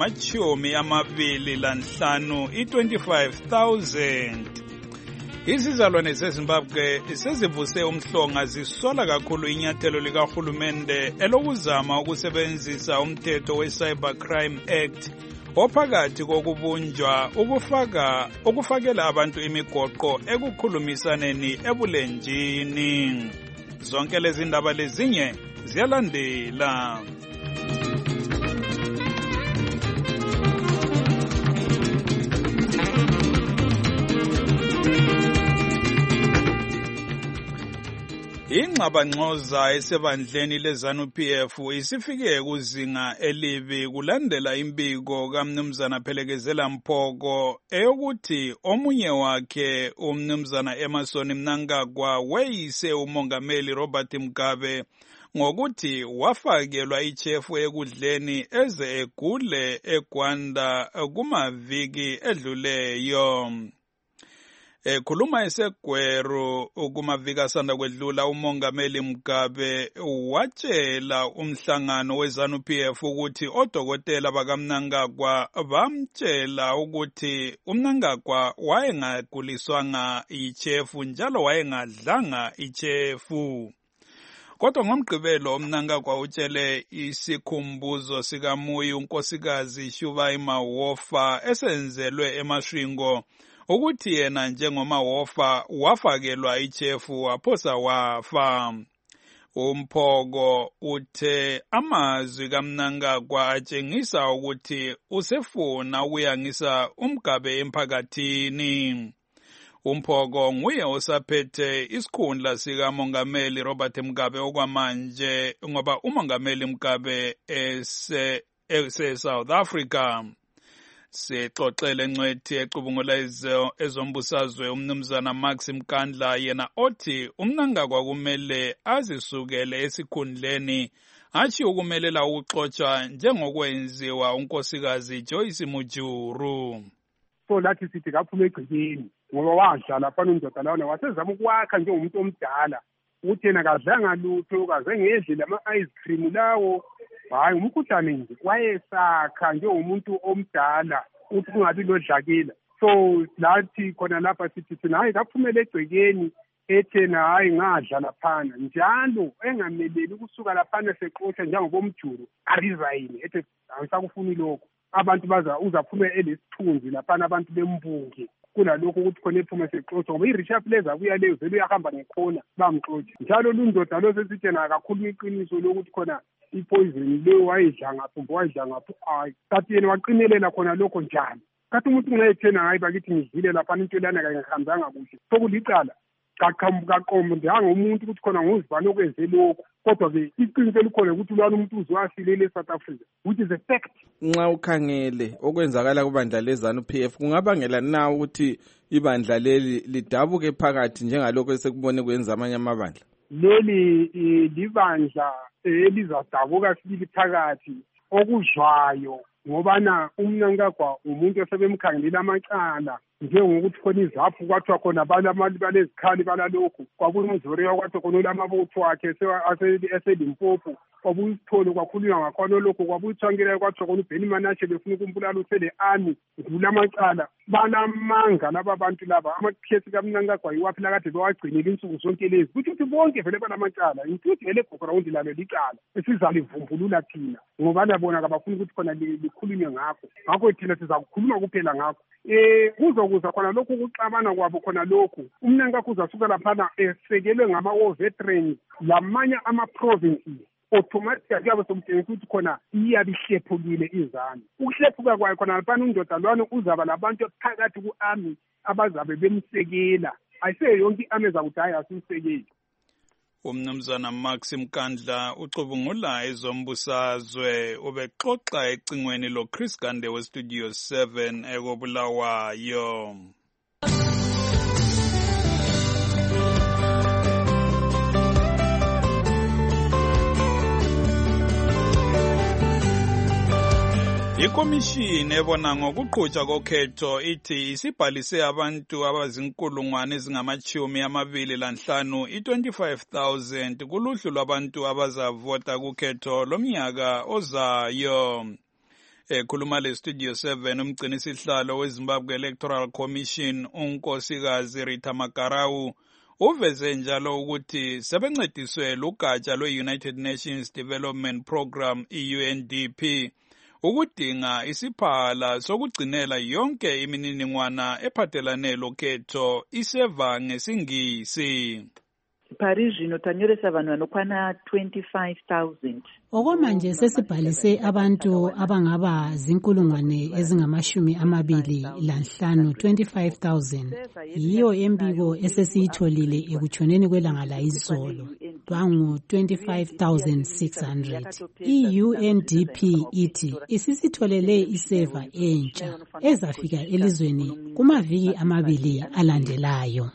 ezingama-25 i-25,000. Izizalwane zeZimbabwe sezivuse umhlonga zisola kakhulu inyathelo likahulumende elokuzama ukusebenzisa umthetho we-Cybercrime Act ophakathi kokubunjwa ukufakela abantu imigoqo ekukhulumisaneni ebulenjini. Zonke lezi ndaba lezinye ziyalandela. Ingxabangxoza esebandleni leZANU-PF isifike kuzinga elibi kulandela imbiko kaMnumzana Phelekezela Mphoko eyokuthi omunye wakhe umnumzana Emerson Mnangagwa weyise umongameli Robert Mugabe ngokuthi wafakelwa ichefu ekudleni eze egule eGwanda kumaviki edluleyo. Khuluma eseGweru kumaviki asanda kwedlula umongameli Mugabe watshela umhlangano weZANU-PF ukuthi odokotela bakaMnangagwa bamtshela ukuthi uMnangagwa wayengaguliswanga ichefu njalo wayengadlanga ichefu. Kodwa ngomgqibelo uMnangagwa utshele isikhumbuzo sikaMuyi unkosikazi Shubai Mawofa esenzelwe eMashringo ukuthi yena njengoMawofa wafakelwa ichefu waphosa wafa. Umphoko uthe amazwi kaMnangagwa atshengisa ukuthi usefuna ukuyangisa uMugabe emphakathini. Umphoko nguye osaphethe isikhundla sikamongameli Robert Mugabe okwamanje ngoba umongameli Mugabe ese-South Africa. Sixoxele Ncwethi ecubungula ezombusazwe umnumzana Max Mkandla yena othi uMnangagwa kumele azisukele esikhundleni athi ukumelela ukuxotsha njengokwenziwa unkosikazi Joyce Mujuru. So lathi sithi kaphume egcikeni ngoba wadlala phana undoda lawana wasezama ukwakha njengomuntu omdala uthi yena kadlanga lutho kaze ngedle lama-ice cream lawo hayi umkhuhlane nje wayesakha njengomuntu omdala uthi kungabi lodlakela. So lathi khona lapha sithi thina hayi kaphumele egcekeni ethena hayi ngadla laphana njalo engameleli ukusuka laphana seqotsha njengobomjuru arizayini ethi angisakufuni lokho abantu uzaphume elesithunzi laphana abantu bembuke kunalokho ukuthi khona ephume seqotsha ngoba i-Richard Blazer kuya leyo vele uyahamba ngekhona bamxotsha njalo lundoda losesithena kakhulu iqiniso lokuthi khona ipoison le wayidla ngapho hayi kathi yena waqinelela khona lokho njalo kathi umuntu ngayethena hayi bakithi ngizile lapha intolana kanye ngihambanga kuhle sokulicala kaqhamuka njanga umuntu ukuthi khona nguzibani okwenze lokho kodwa-ke iqiniso elikhona ukuthi lwana umuntu uzwasilela eSouth Africa which is a fact. Nxa ukhangele okwenzakala kubandla leZANU-PF kungabangela na ukuthi ibandla leli lidabuke phakathi njengalokho esekubone kwenza amanye amabandla? leli libandla elizadabuka sibili phakathi okuzwayo ngobana umnankagwa umuntu osebemkhangelela amacala njengokuthi khona izaphu kwathiwa khona balezikhali balalokhu kwabuya umzoriya kwathiwa khona ulamabutho wakhe eselimpopo kwabuya isithole kwakhulunywa ngakhona lokhu kwabuya utshwankelayo kwathiwa khona uBenny Manashe befuna ukumbulala usele-army ngulamacala balamanga laba bantu laba amakhesi kamnankagwa yiwaphi lakade bewagcinile insuku zonke lezi kuthi ukuthi bonke vele balamacala intuthi ngele background lalo licala esizalivumbulula thina ngobana bona kabafuna ukuthi khona likhulunywe ngakho thina sizakukhuluma kuphela ngakho kuzokuza khona lokhu ukuxabana kwabo khona lokhu umnankagwa uzasuka laphana esekelwe ngama-war veterans lamanye ama-provinces automatically kuyabe somtshengisa ukuthi khona iyabe ihlephukile izanu ukuhlephuka kwayo khona laphana undoda lwana uzaba labantu phakathi ku-army abazabe bemsekela ayisiyo yonke i-army ezakuthi hayi asimsekeli. Umnumzana Maxim Kandla ucubungula ezombusazwe ubexoxa ecingweni lo Chris Gande we Studio 7 ekobulawayo. Ikomishini ebona ngokuqhutshwa kokhetho ithi isibhalise abantu abazinkulungwane ezingama-25 i-25,000 kuluhlu lwabantu abazavota kukhetho lomnyaka ozayo. Ekhuluma le-Studio 7 umgcinisihlalo weZimbabwe Electoral Commission unkosikazi Rita Makarau uveze njalo ukuthi sebencediswe lugatsha lwe-United Nations Development Program i-UNDP ukudinga isiphala sokugcinela yonke imininingwana ephathelane lokhetho iseva ngesingisi. Paris zvino tanyoresa vanhu vanokwana 25,000. Okwamanje sesibhalise abantu abangaba zinkulungwane ezingama-25 25,000. Yiyo embiko esesiyitholile ekutshoneni kwelanga layizolo bangu 25,600. I-UNDP ithi isisitholele iseva entsha ezafika elizweni kumaviki amabili alandelayo.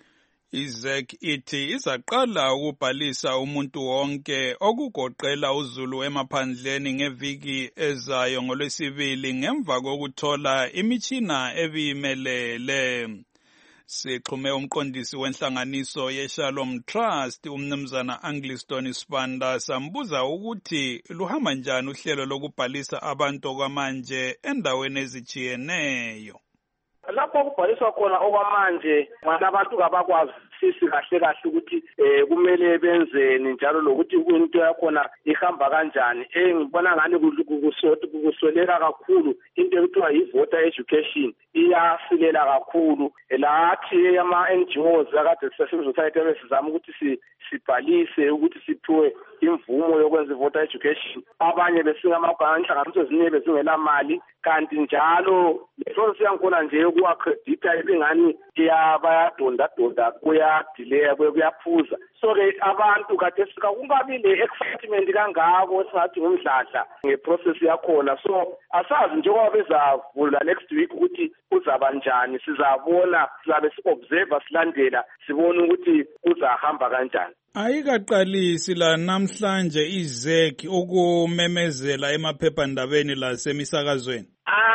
IZEC ithi izaqala ukubhalisa umuntu wonke okugoqela uZulu emaphandleni ngeviki ezayo ngolwesibili ngemva kokuthola imitshina ebiyimelele. Sixhume umqondisi wenhlanganiso yeShalom Trust umnumzana Angliston Sibanda sambuza ukuthi luhamba njani uhlelo lokubhalisa abantu kwamanje endaweni ezitshiyeneyo. Lapho kubhaliswa khona okwamanje abantu kabakwazi sisi kahle ukuthi kumele benzeni njalo lokuthi into yakhona ihamba kanjani. Ngibona ngani kusoleka kakhulu into ekuthiwa yi-voter education iyasilela kakhulu. Lathi ama-NGOs akade civil society besizama ukuthi sibhalise ukuthi siphiwe imvumo yokwenza i-voter education. Abanye inhlanganiso eziningi bezingela mali kanti njalo leso siyakhona nje ukuaccredita ibingani bayadonda kuyadelay kuyaphuza. So ke abantu kade kungabi le-excitement kangako esingathi ngumdladla ngeprocess yakhona. So asazi njengoba bezavula next week ukuthi kuzaba njani, sizabona, sizabe si-observe silandela sibone ukuthi kuzahamba kanjani. Ayikaqalisi la namhlanje iZEC ukumemezela emaphephandabeni lasemisakazweni.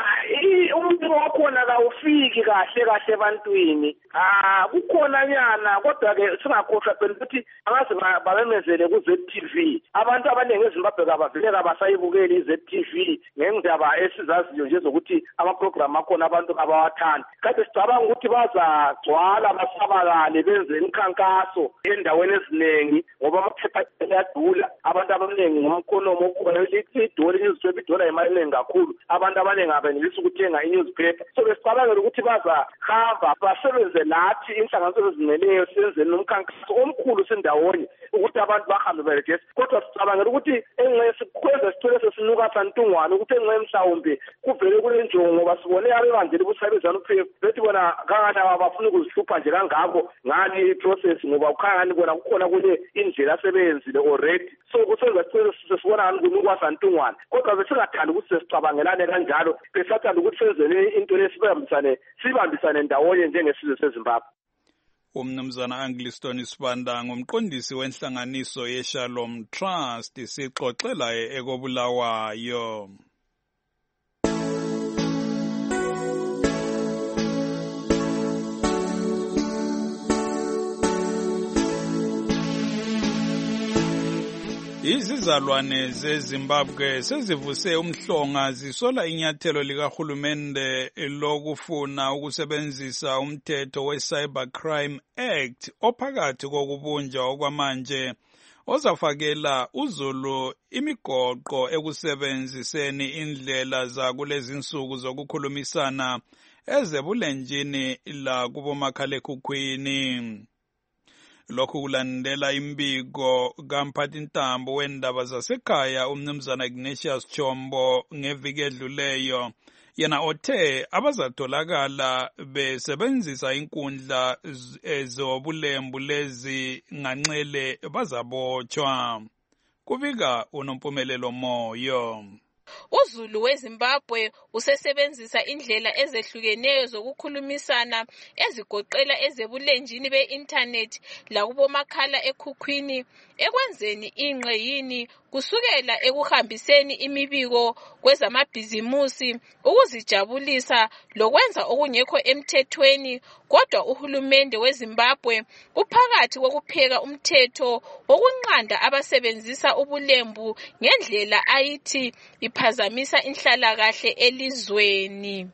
Umuntu wakhona kawufiki kahle ebantwini. Kukhona nyana kodwa ke singakhohlwa phela ukuthi angaze bamemezele ku-ZTV. Abantu abaningi eZimbabwe kabavele kabasayibukeli i-ZTV ngendaba esizaziyo nje zokuthi amaprogram akhona abantu abawathanda. Kade sicabanga ukuthi bazagcwala basabalale benze imikhankaso endaweni eziningi ngoba amaphepha ayadula. Abantu abaningi ngomkhonomo okhona idola imali eningi kakhulu. Abantu abaningi abenelisa ukuthenga i-newspaper. So besicabangela ukuthi bazahamba basebenze nathi inhlanganiso ezizimeleyo senzeni nomkhankaso omkhulu sindawonye ukuthi abantu bahambe beregesi. Kodwa sicabangela ukuthi kwenza sithole sesinuka santungwane ukuthi mhlawumbe kuvele kule njongo ngoba sibone abebandlela ubusabezana uPF bethi bona kangani abafuna ukuzihlupha nje kangako ngani i-process ngoba ukhangani bona kukhona kule indlela asebenzile already. So kusenza sesibona ngani kunukwa santungwane kodwa besingathanda ukuthi sesicabangelane kanjalo besathanda ukuthi senzeni into lesibambisane ndawonye njengesizwe seZimbabwe. umnumzana Angliston Sibanda ngumqondisi wenhlanganiso yeShalom Trust sixoxela ekobulawayo. Izizalwane zeZimbabwe sezivuse umhlonga zisola inyathelo likahulumende lokufuna ukusebenzisa umthetho we-Cybercrime Act ophakathi kokubunjwa okwamanje ozafakela uZulu imigoqo ekusebenziseni indlela zakulezi insuku zokukhulumisana ezebulenjini la kubomakhalekhukhwini. Lokhu kulandela imbiko kamphathintambo wendaba zasekhaya umnumzana Ignatius Chombo ngeviki edluleyo, yena othe abazatholakala besebenzisa inkundla ezobulembu lezi nganxele bazabotshwa. Kubika uNompumelelo Moyo. uZulu weZimbabwe usesebenzisa indlela ezehlukeneyo zokukhulumisana ezigoqela ezebulenjini be-internet lakubomakhala ekhukhwini ekwenzeni ingqeyini kusukela ekuhambiseni imibiko kwezamabhizimusi ukuzijabulisa lokwenza okungekho emthethweni. Kodwa uhulumende weZimbabwe uphakathi kokupheka umthetho wokunqanda abasebenzisa ubulembu ngendlela ayithi iphazamisa inhlalakahle elizweni.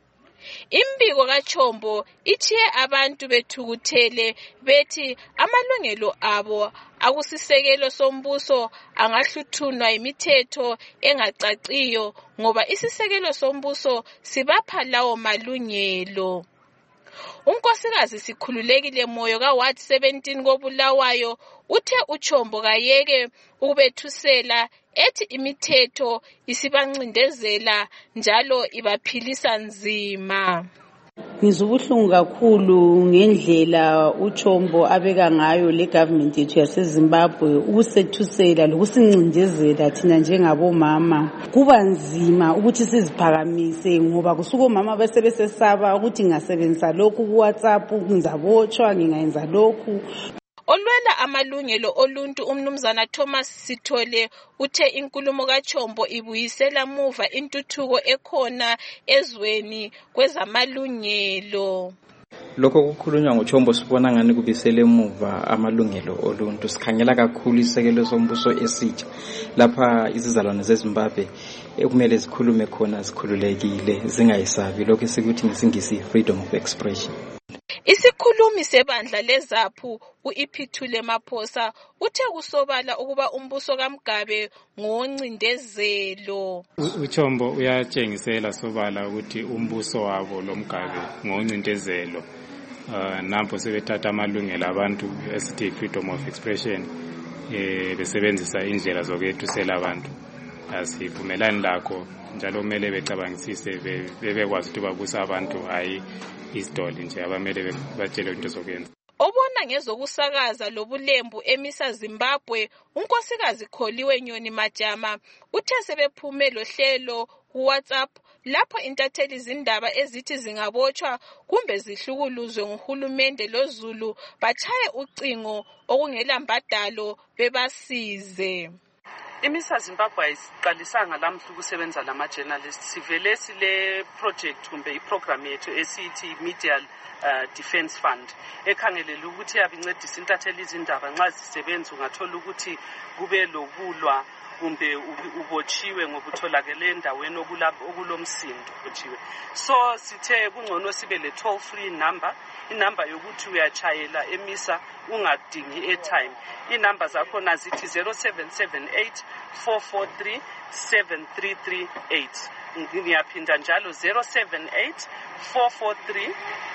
Imbiko kaChombo ithiye abantu bethukuthele bethi amalungelo abo akusisekelo sombuso angahluthunwa imithetho engacaciyo ngoba isisekelo sombuso sibapha lawo malungelo. Unkosikazi Sikhululekile Moyo kaWard 17 koBulawayo uthe uChombo kayeke ukubethusela ethi imithetho isibancindezela njalo ibaphilisa nzima. Ngizubuhlungu kakhulu ngendlela uChombo abeka ngayo le government yethu yaseZimbabwe ukusethusela lokusincindezela thina njengabomama. Kuba nzima ukuthi siziphakamise ngoba kusuka omama besebesesaba ukuthi ngasebenzisa lokhu ku WhatsApp ngizabotshwa ngingayenza lokhu. Olwela amalungelo oluntu umnumzana Thomas Sithole uthe inkulumo kaChombo ibuyisela muva intuthuko ekhona ezweni kwezamalungelo. Lokho kukhulunywa ngoChombo sibona ngani kubisele muva amalungelo oluntu. Sikhangela kakhulu isekelo sombuso esitsha lapha izizalwane zeZimbabwe ekumele zikhulume khona zikhululekile zingayisabi lokho esikuthi ngesingisi freedom of expression. Isikhulumi sebandla leZAPHU uIphithule Maphosa uthe kusobala ukuba umbuso kaMgabe ngoncindezelo. uChombo uyatshengisela sobala ukuthi umbuso wabo loMgabe ngoncindezelo. Nampo sebethatha amalungelo abantu esithi freedom of expression besebenzisa indlela zokwethusela abantu. Asivumelani lakho njalo kumele becabangisise bebekwazi ukuthi babusa abantu hayi isdoli nje abamele batshele into zokwenza. Obona ngezokusakaza lobulembu emisa Zimbabwe unkosikazi Kholiwe Nyoni Majama uthe sebephume lohlelo ku WhatsApp lapho intatheli izindaba ezithi zingabotshwa kumbe zihlukuluzwe nguhulumende loZulu bachaye ucingo okungela mbadalo bebasize. Imisa Zimbabwe ayisiqalisanga lamhla ukusebenza lama journalists. Sivele sile project kumbe iprogram yethu esithi Media Defense Fund ekhangelela ukuthi abincedisa intatheli izindaba nxa zisebenza ungathola ukuthi kube lokulwa kumbe ubotshiwe ngokutholakele endaweni okulomsindo ubotshiwe. So sithe kungcono sibe le toll free number, inamba yokuthi uyachayela emisa ungadingi airtime. Inamba zakho nazithi 0778 443 7338. Ngiyaphinda njalo 078 443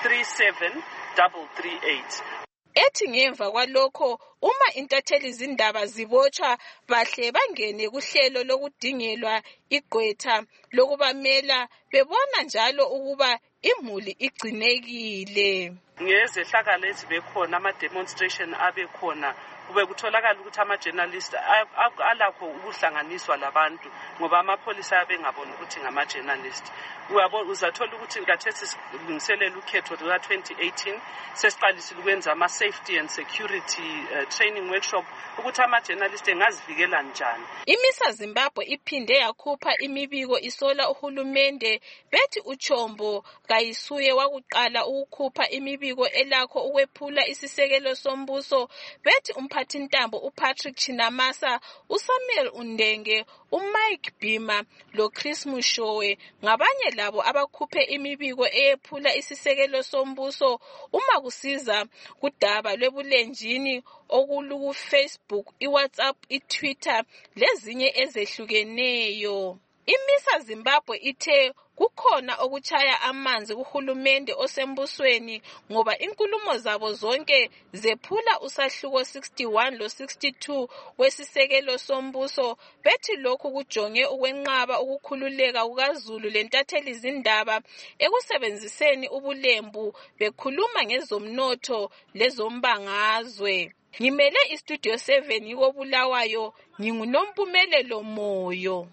3738. Ethi ngemva kwalokho uma intatheli izindaba zibotshwa bahle bangene kuhlelo lokudingelwa igqwetha lokubamela bebona njalo ukuba imuli igcinekile. Ngezehlakalo ezibekhona ama demonstration abekhona kube kutholakala ukuthi ama-journalist alakho ukuhlanganiswa labantu ngoba amapholisa abengaboni ukuthi ngama-journalist. Uzathola ukuthi kathesi silungiselela ukhetho luka-2018 sesiqalisile ukwenza ama-safety and security training workshop ukuthi ama-journalist engazivikela njani. IMISA Zimbabwe iphinde yakhupha imibiko isola uhulumende bethi uChombo kayisuye wakuqala ukukhupha imibiko elakho ukwephula isisekelo sombuso. Bethi umphathintambo uPatrick Chinamasa, uSamuel Undenge, uMike Bhima loChris Mushowe ngabanye labo abakhuphe imibiko eyephula isisekelo sombuso uma kusiza kudaba lwebulenjini okuluku Facebook, iWhatsApp, iTwitter lezinye ezehlukeneyo. IMISA Zimbabwe ithe kukhona okuchaya amanzi kuhulumende osembusweni ngoba inkulumo zabo zonke zephula usahluko 61 lo 62 wesisekelo sombuso. Bethi lokhu kujonge ukwenqaba ukukhululeka kukaZulu lentatheli izindaba ekusebenziseni ubulembu bekhuluma ngezomnotho lezombangazwe. Ngimele iStudio 7 yiko Bulawayo, nginguNompumelelo Moyo.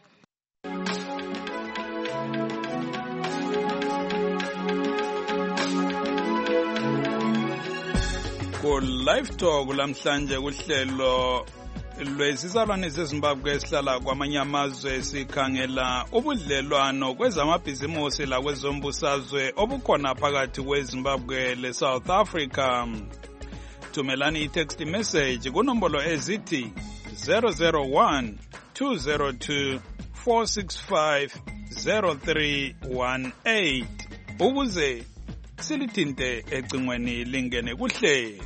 Ku live talk lamhlanje kuhlelo lwesizalwane zeZimbabwe esihlala kwamanye amazwe sikhangela ubudlelwano kwezamabhizimusi la kwezombusazwe obukhona phakathi kweZimbabwe leSouth Africa. Thumelani i-text message kunombolo ezithi 001 202 465 0318 ukuze silithinte ecingweni lingene kuhlelo.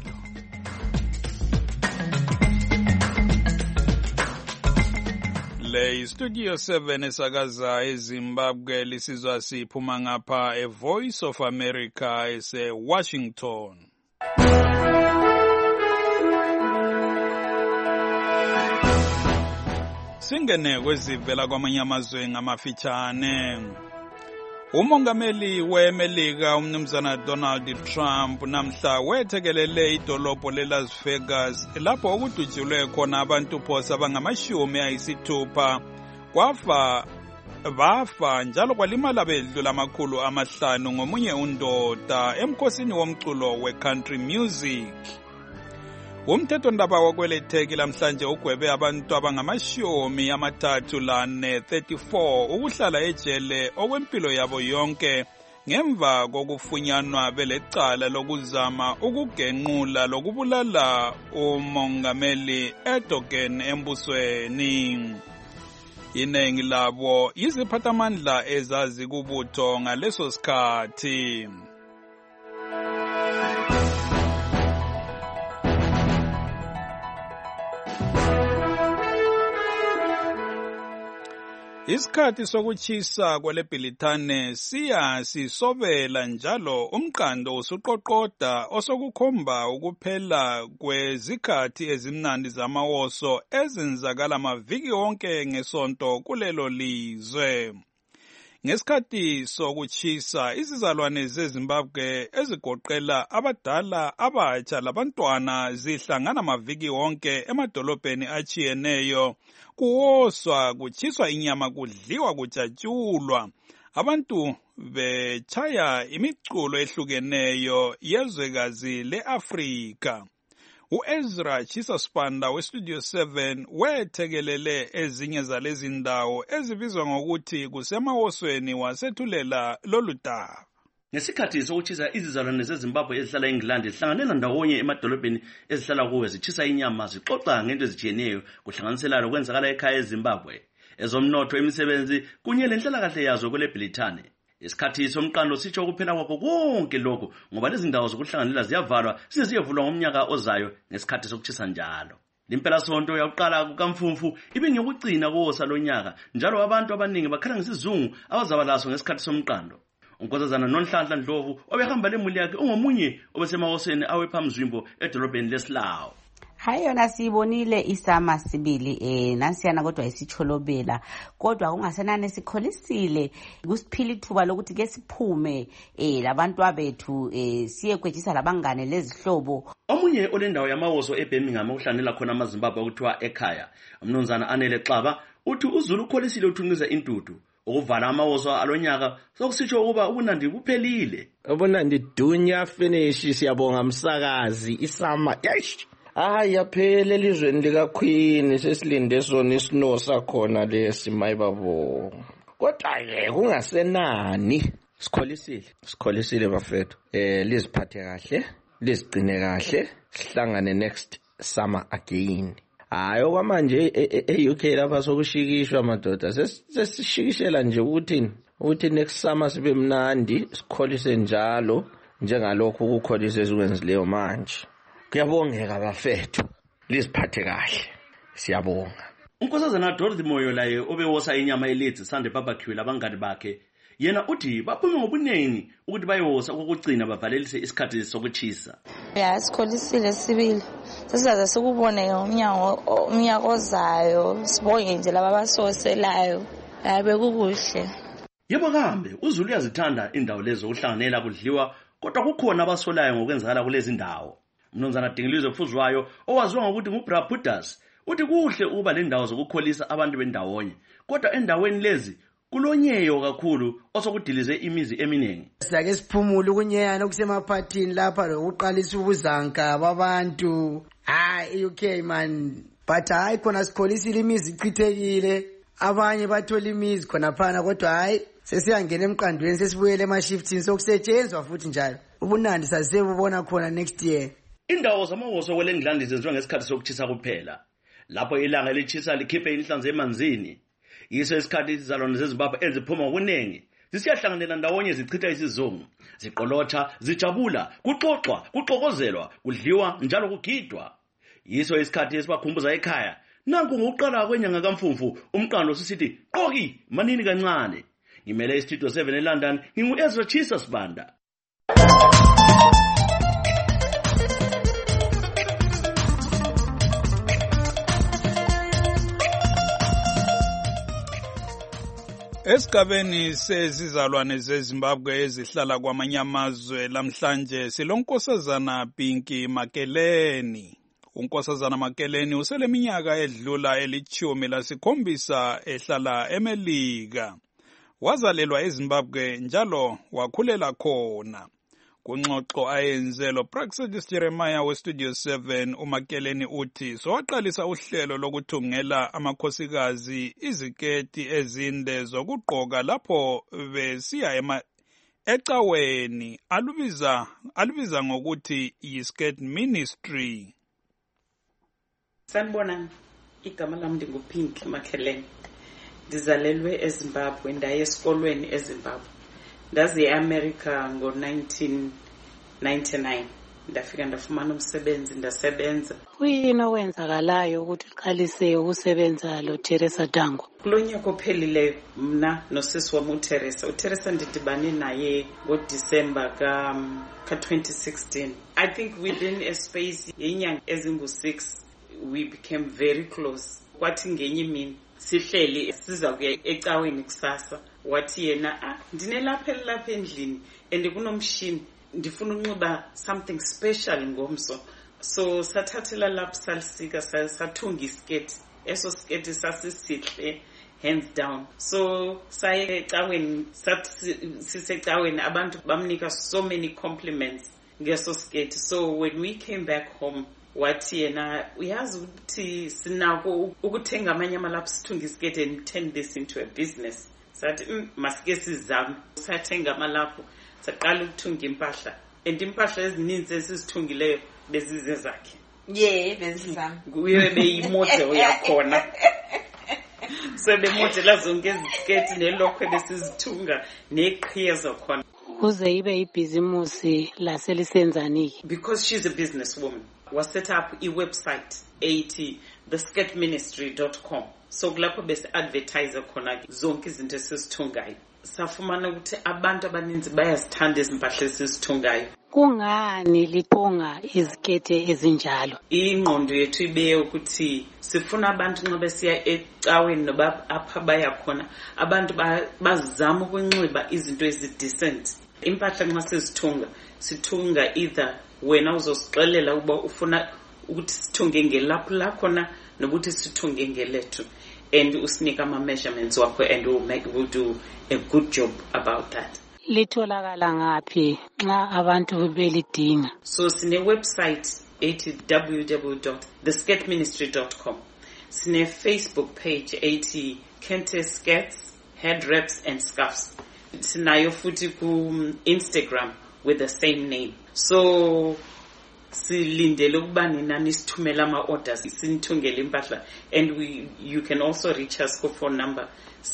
Le Studio 7 esakaza eZimbabwe lisizwa siphuma ngapha eVoice of America ese Washington. Singene kwezivela kwamanye amazwe ngamafitshane. Umongameli weMelika umnumzana Donald Trump namhla wethekelele idolobho leLas Vegas lapho okudutshulwe khona abantu phosa abangama-60 bafa njalo kwalimala bedlula amakhulu 5 ngomunye undoda emkhosini womculo we-country music. Umthethondaba wakweletheki lamhlanje ugwebe abantu abangama-34 ukuhlala ejele okwempilo yabo yonke ngemva kokufunyanwa belecala lokuzama ukugenqula lokubulala umongameli Erdogan embusweni. Inengi labo yiziphathamandla ezazi kubutho ngaleso sikhathi. Isikhathi sokuchisa kweleBhilithane sisobela njalo umqando usuqoqoda osokukhomba ukuphela kwezikhathi ezimnandi zamawoso ezenzakala amaviki wonke ngesonto kulelo lizwe. Ngesikhathi sokuchisa izizalwane zeZimbabwe ezigoqela abadala abatsha labantwana zihlangana amaviki wonke emadolobheni achiyeneyo kuwoswa kuchiswa inyama kudliwa kujatshulwa abantu bechaya imiculo ehlukeneyo yezwekazi leAfrika. U-Ezra Chisasipanda weStudio 7 wethekelele ezinye zalezi ndawo ezibizwa ngokuthi kusemawosweni wasethulela lolu daba. Ngesikhathi sokuchisa izizalwane zeZimbabwe ezihlala eNgilandi zihlanganela ndawonye emadolobheni ezihlala kuwo zichisa inyama zixoxa ngento ezitshiyeneyo kuhlanganisela lokwenzakala ekhaya eZimbabwe, ezomnotho, imisebenzi kunye lenhlalakahle yazo kweleBhilithane. Isikhathi somqando sitsho ukuphela kwakho konke lokho ngoba lezi ndawo zokuhlanganela ziyavalwa siziyevulwa ngomnyaka ozayo ngesikhathi sokuchisa njalo. Limpela sonto yakuqala kukaMfumfu ibe ngiyokugcina kowosa lonyaka njalo abantu abaningi bakhala ngesizungu abazaba laso ngesikhathi somqando. Unkosazana Nonhlanhla Ndlovu obehamba lemuli yakhe ungomunye obesemawoseni awephamzwimbo edolobheni leSlaw. Hayi yona siyibonile isama sibili nansiyana kodwa isicholobela kodwa kungasenani sikholisile kusiphila ithuba lokuthi ke siphume labantu abethu siye kwejisa labangane lezihlobo. Omunye olendawo yamawoso eBirmingham okuhlanela khona amaZimbabwe okuthiwa ekhaya umnumzana Anele Xaba uthi uZulu ukholisile uthunqiza intuthu ukuvala amawoso alonyaka sokusitsho ukuba ubunandi buphelile. Ubunandi dunya finish siyabonga msakazi isama yaphela elizweni lika Queen sesilinde sona isino sakhona lesi mayibabo. Kodwa ke kungasenani sikholisile bafethu liziphathe kahle lizigcine kahle sihlangane next summer again. Hayi okwamanje eUK lapha sokushikishwa madoda sesishikishela nje ukuthi next summer sibe mnandi sikholise njalo njengalokho ukukholisa ezikwenzileyo manje. Kuyabongeka bafethu liziphathe kahle siyabonga. Unkosazana Dorothy Moyo laye obewosa inyama eLeeds Sunday barbecue labangani bakhe yena uthi baphume ngobunengi ukuthi bayowosa ukugcina bavalelise isikhathi sokuchisa. Sikholisile sibili sesizaze sikubone umnyaka ozayo sibonge nje laba basoselayo bekukuhle. Yebo kambe uZulu uyazithanda indawo lezo ukuhlanganela kudliwa kodwa kukhona abasolayo ngokwenzakala kulezi ndawo. Mnumzana Dingilizwe Fuzwayo owaziwa ngokuthi nguBrabudas uthi kuhle ukuba le ndawo zokukholisa abantu bendawonye kodwa endaweni lezi kulonyeyo kakhulu osokudilize imizi eminingi. Sake siphumule ukunyeyana okusemaphathini lapha lokuqalisa ubuzanka babantu. UK man but hayi khona sikholisile imizi ichithekile abanye bathola imizi khona phana kodwa hayi sesiyangena emqandweni sesibuyele emashiftini sokusetshenzwa futhi njalo ubunandi sasebubona khona next year. Indawo zamawoso kwelengilandi zenziwa ngesikhathi sokuchisa kuphela. Lapho ilanga lichisa likhiphe inhlanzi emanzini. Yiso isikhathi izizalwane zeZimbabwe eziphuma ngobuningi zisiyahlanganela ndawonye zichitha isizungu ziqolotha zijabula kuxoxwa kuxokozelwa kudliwa njalo kugidwa. Yiso isikhathi esibakhumbuza ekhaya nanku ngokuqala kwenyanga kaMfumfu umqando sisithi qoki manini kancane. Ngimele istudio 7 eLondon ngingu-Ezra Chisa Sibanda. Esigabeni sezizalwane zeZimbabwe ezihlala kwamanye amazwe lamhlanje silonkosazana Pinky Makeleni. Unkosazana Makeleni useleminyaka edlula elithumi lasikhombisa ehlala eMelika. Wazalelwa eZimbabwe njalo wakhulela khona. Kungxoxo ayenze lo Praxedis Jeremiah weStudio 7 uMakeleni uthi sowaqalisa uhlelo lokuthungela amakhosikazi iziketi ezinde zokugqoka lapho besiya ecaweni alubiza ngokuthi yi-Skirt Ministry. Sanibonani, igama lami ndinguPinky Makeleni. Ndizalelwe eZimbabwe, ndaye esikolweni eZimbabwe. Ndazi eAmerica ngo-1999 ndafika ndafumana umsebenzi ndasebenza. Kuyini okwenzakalayo ukuthi uqalise ukusebenza lo Teresa Dango? Kulo nyaka ophelileyo mna nosisi wami uTeresa ndidibane naye ngoDisemba ka-2016. I think within a space yenyanga ezingu-6 we became very close. Kwathi ngenye imini sihleli siza kuya ecaweni kusasa wathi yena ndinelapha endlini and kunomshini ndifuna unxiba something special ngomso. So sathathela lapho salisika sathunga isketi. Eso sketi sasisihle hands down. So saye ecaweni sisecaweni abantu bamnika so many compliments ngeso sketi. So when we came back home wathi yena uyazi ukuthi sinako ukuthenga amanye amalaphu sithunga isketi and turn this into a business. Sathi masike sizame sathenga amalaphu saqala ukuthunga impahla and impahla ezininzi esizithungileyo bezize zakhe. Bezizami. Kuye beyimodel yakhona. So bemodela zonke iziketi nelokho besizithunga neqhiya zakhona. Kuze ibe ibhizimusi laselisenzani. Because she's a businesswoman. Was set up a website theskirtministry.com. So kulapho bese advertise khona zonke izinto esizithungayo. safumana ukuthi abantu abaninzi bayazithanda izimpahla esizithungayo. Kungani lithunga izikete ezinjalo? Ingqondo yethu ibe ukuthi sifuna abantu nxa besiya ecaweni noba apha baya khona abantu bazama ukunxiba izinto ezidecent. Impahla nxa sizithunga sithunga either wena uzosixelela ukuba ufuna ukuthi sithunge ngelaphu lakhona nokuthi sithunge ngelethu, and usinika ama-measurements wakho, and we'll do a good job about that. Litholakala ngaphi nxa abantu belidinga? So sine website ethi www.theskirtministry.com. Sine Facebook page ethi Kente Skirts, Head Wraps and Scarves. Sinayo futhi ku Instagram with the same name. So silindele ukuba nina nisithumela ama-orders sinithungele impahla, and you can also reach us ku phone number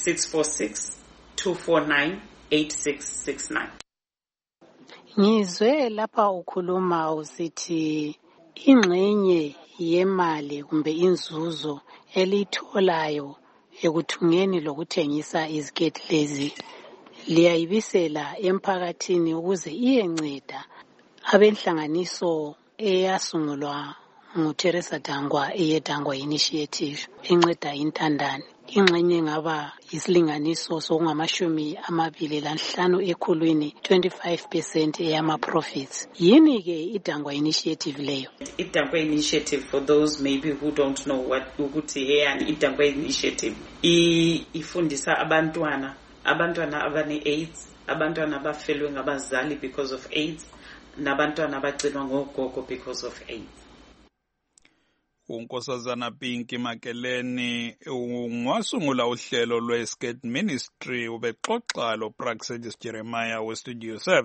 646-249-8669. Ngizwe lapha ukhuluma usithi ingxenye yemali kumbe inzuzo elitholayo ekuthungeni lokuthengisa iziketi lezi liyayibisela emphakathini ukuze iyenceda abenhlanganiso eyasungulwa nguTeresa Dangwa eyeDangwa Initiative enceda intandane. Ingxenye ngaba isilinganiso sokungamashumi 25 ekhulwini 25% eyama profits. Yini ke iDangwa Initiative leyo? iDangwa Initiative, for those maybe who don't know what ukuthi hey iDangwa Initiative ifundisa abantwana abane AIDS, abantwana abafelwe ngabazali because of AIDS, nabantwana abagcinwa ngogogo because of AIDS. uNkosazana Pinky Makeleni ungwasungula uhlelo lwe-Skirt Ministry ubexoxa lo Praxedis Jeremiah weStudio 7.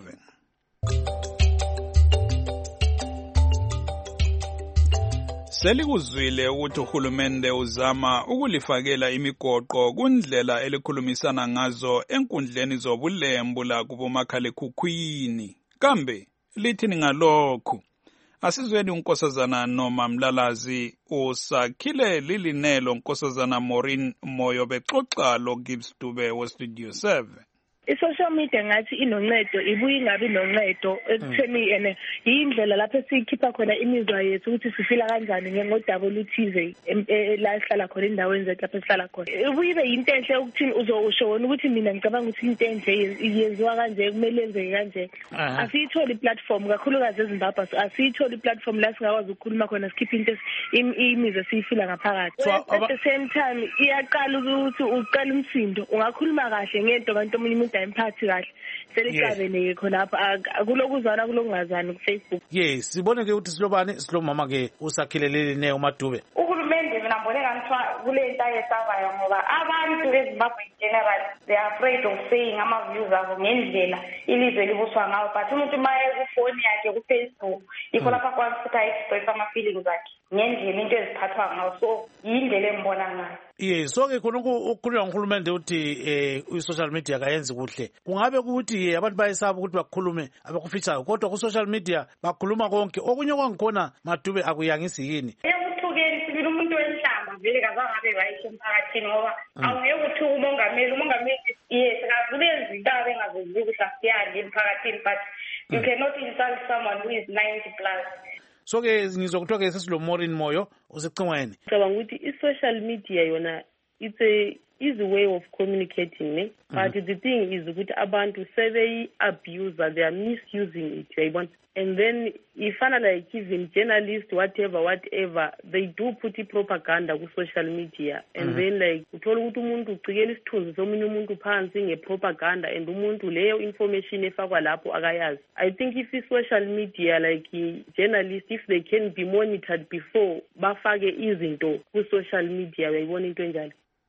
Selikuzwile ukuthi uhulumende uzama ukulifakela imigoqo kundlela elikhulumisana ngazo enkundleni zobulembu la kubomakhalekhukhwini. Kambe lithini ngalokhu? Asizweni uNkosazana Noma Mlalazi usakhile lilinelo Nkosazana Maureen Moyo bexoxa lo Gibbs Dube weStudio 7. I-social media ngathi inoncedo ibuye ingabi noncedo ekutheni ene indlela lapho sikhipha khona imizwa yethu ukuthi sifila kanjani ngodaba oluthize la sihlala khona endaweni zethu lapho sihlala khona. Ibuye ibe yinto enhle ukuthi uzoshona ukuthi mina ngicabanga ukuthi into enje yenziwa kanje kumele yenzeke kanje. Asiyitholi i-platform kakhulukazi eZimbabwe, asiyitholi i-platform la singakwazi ukukhuluma khona sikhipha into imizwa siyifila ngaphakathi. At the same time iyaqala ukuthi uqala umsindo ungakhuluma kahle ngento kanti omunye emphathi kahle selicabene khona lapha kulokuzwana kulokungazani ku Facebook. Yes, sibone ke ukuthi silomama ke usakhilelele ne uMadube. Uhulumende mina ngibone nganthiwa kule nto ayesavayo ngoba abantu beZimbabwe in general they are afraid of saying ama-views abo ngendlela ilizwe libuswa ngayo, but umuntu maye kufoni yakhe ku-Facebook yikho lapha akwazi ukuthi a-express ama-feelings akhe ngendlela into eziphathwa ngayo, so yindlela engibona ngayo. Yes, so ke khona ukukhulunywa nguhulumende uthi i-social media kayenzi kuhle. Kungabe ukuthi abantu bayesaba ukuthi bakhulume abakufithayo, kodwa ku-social media bakhuluma konke. Okunye kwangikhona Madube akuyangisi yini? Ekuthukeni sibili umuntu wenhlamba vele kazangabe bayisho emphakathini ngoba awungeke uthuke umongameli yes kakulenza into abengazenzi ukuthi asiyali emphakathini, but you cannot insult someone who is 90 plus. So ke ngizokuthiwa ke sesilo Maureen Moyo usecingweni. Ngicabanga ukuthi i-social media yona it's a easy way of communicating, but the thing is ukuthi abantu sebeyi-abuse, they are misusing it, yayibona. And then ifana like even journalists whatever they do put propaganda ku social media, and then like uthola ukuthi umuntu ugcikela isithunzi somunye umuntu phansi ngepropaganda, and umuntu leyo information efakwa lapho akayazi. I think if social media like journalists, if they can be monitored before bafake izinto ku social media, uyayibona into enjalo.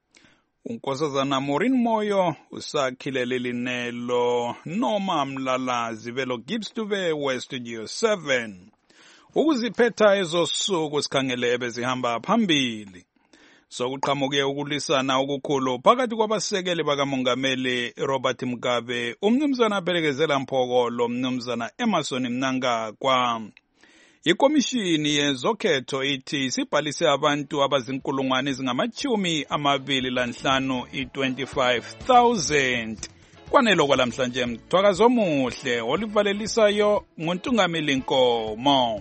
uNkosazana Maureen Moyo usakhilele linelo Noma Mlalazi velo Gibbs Dube weStudio 7. Ukuziphetha ezosuku sikhangele ebezihamba phambili. Sokuqhamuke ukulisana okukhulu phakathi kwabasekeli bakamongameli Robert Mugabe, umnumzana Phelekezela Mphokolo, umnumzana Emerson Mnangagwa. Ikomishini yezokhetho ithi sibhalise abantu abazinkulungwane ezingamachumi 25,000 kwanelo kwalamhlanje mthwakazi omuhle olivalelisayo nguNtungameli Nkomo.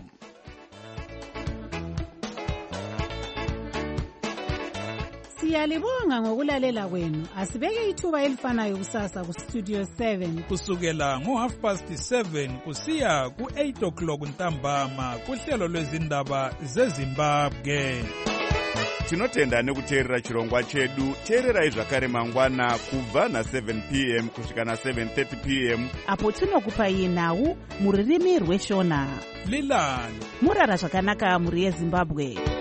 Siyalibonga ngokulalela kwenu. Asibeke ithuba elifanayo kusasa ku Studio 7 kusukela ngo7:30 kusiya ku8:00 ntambama kuhlelo lwezindaba zeZimbabwe. Tinotenda nekuteerera chirongwa chedu. Teererai zvakare mangwana kubva na7 p.m. kusvika na7:30 p.m. apo tinokupai nhau muririmi rweshona. Lilani murara zvakanaka muri yeZimbabwe.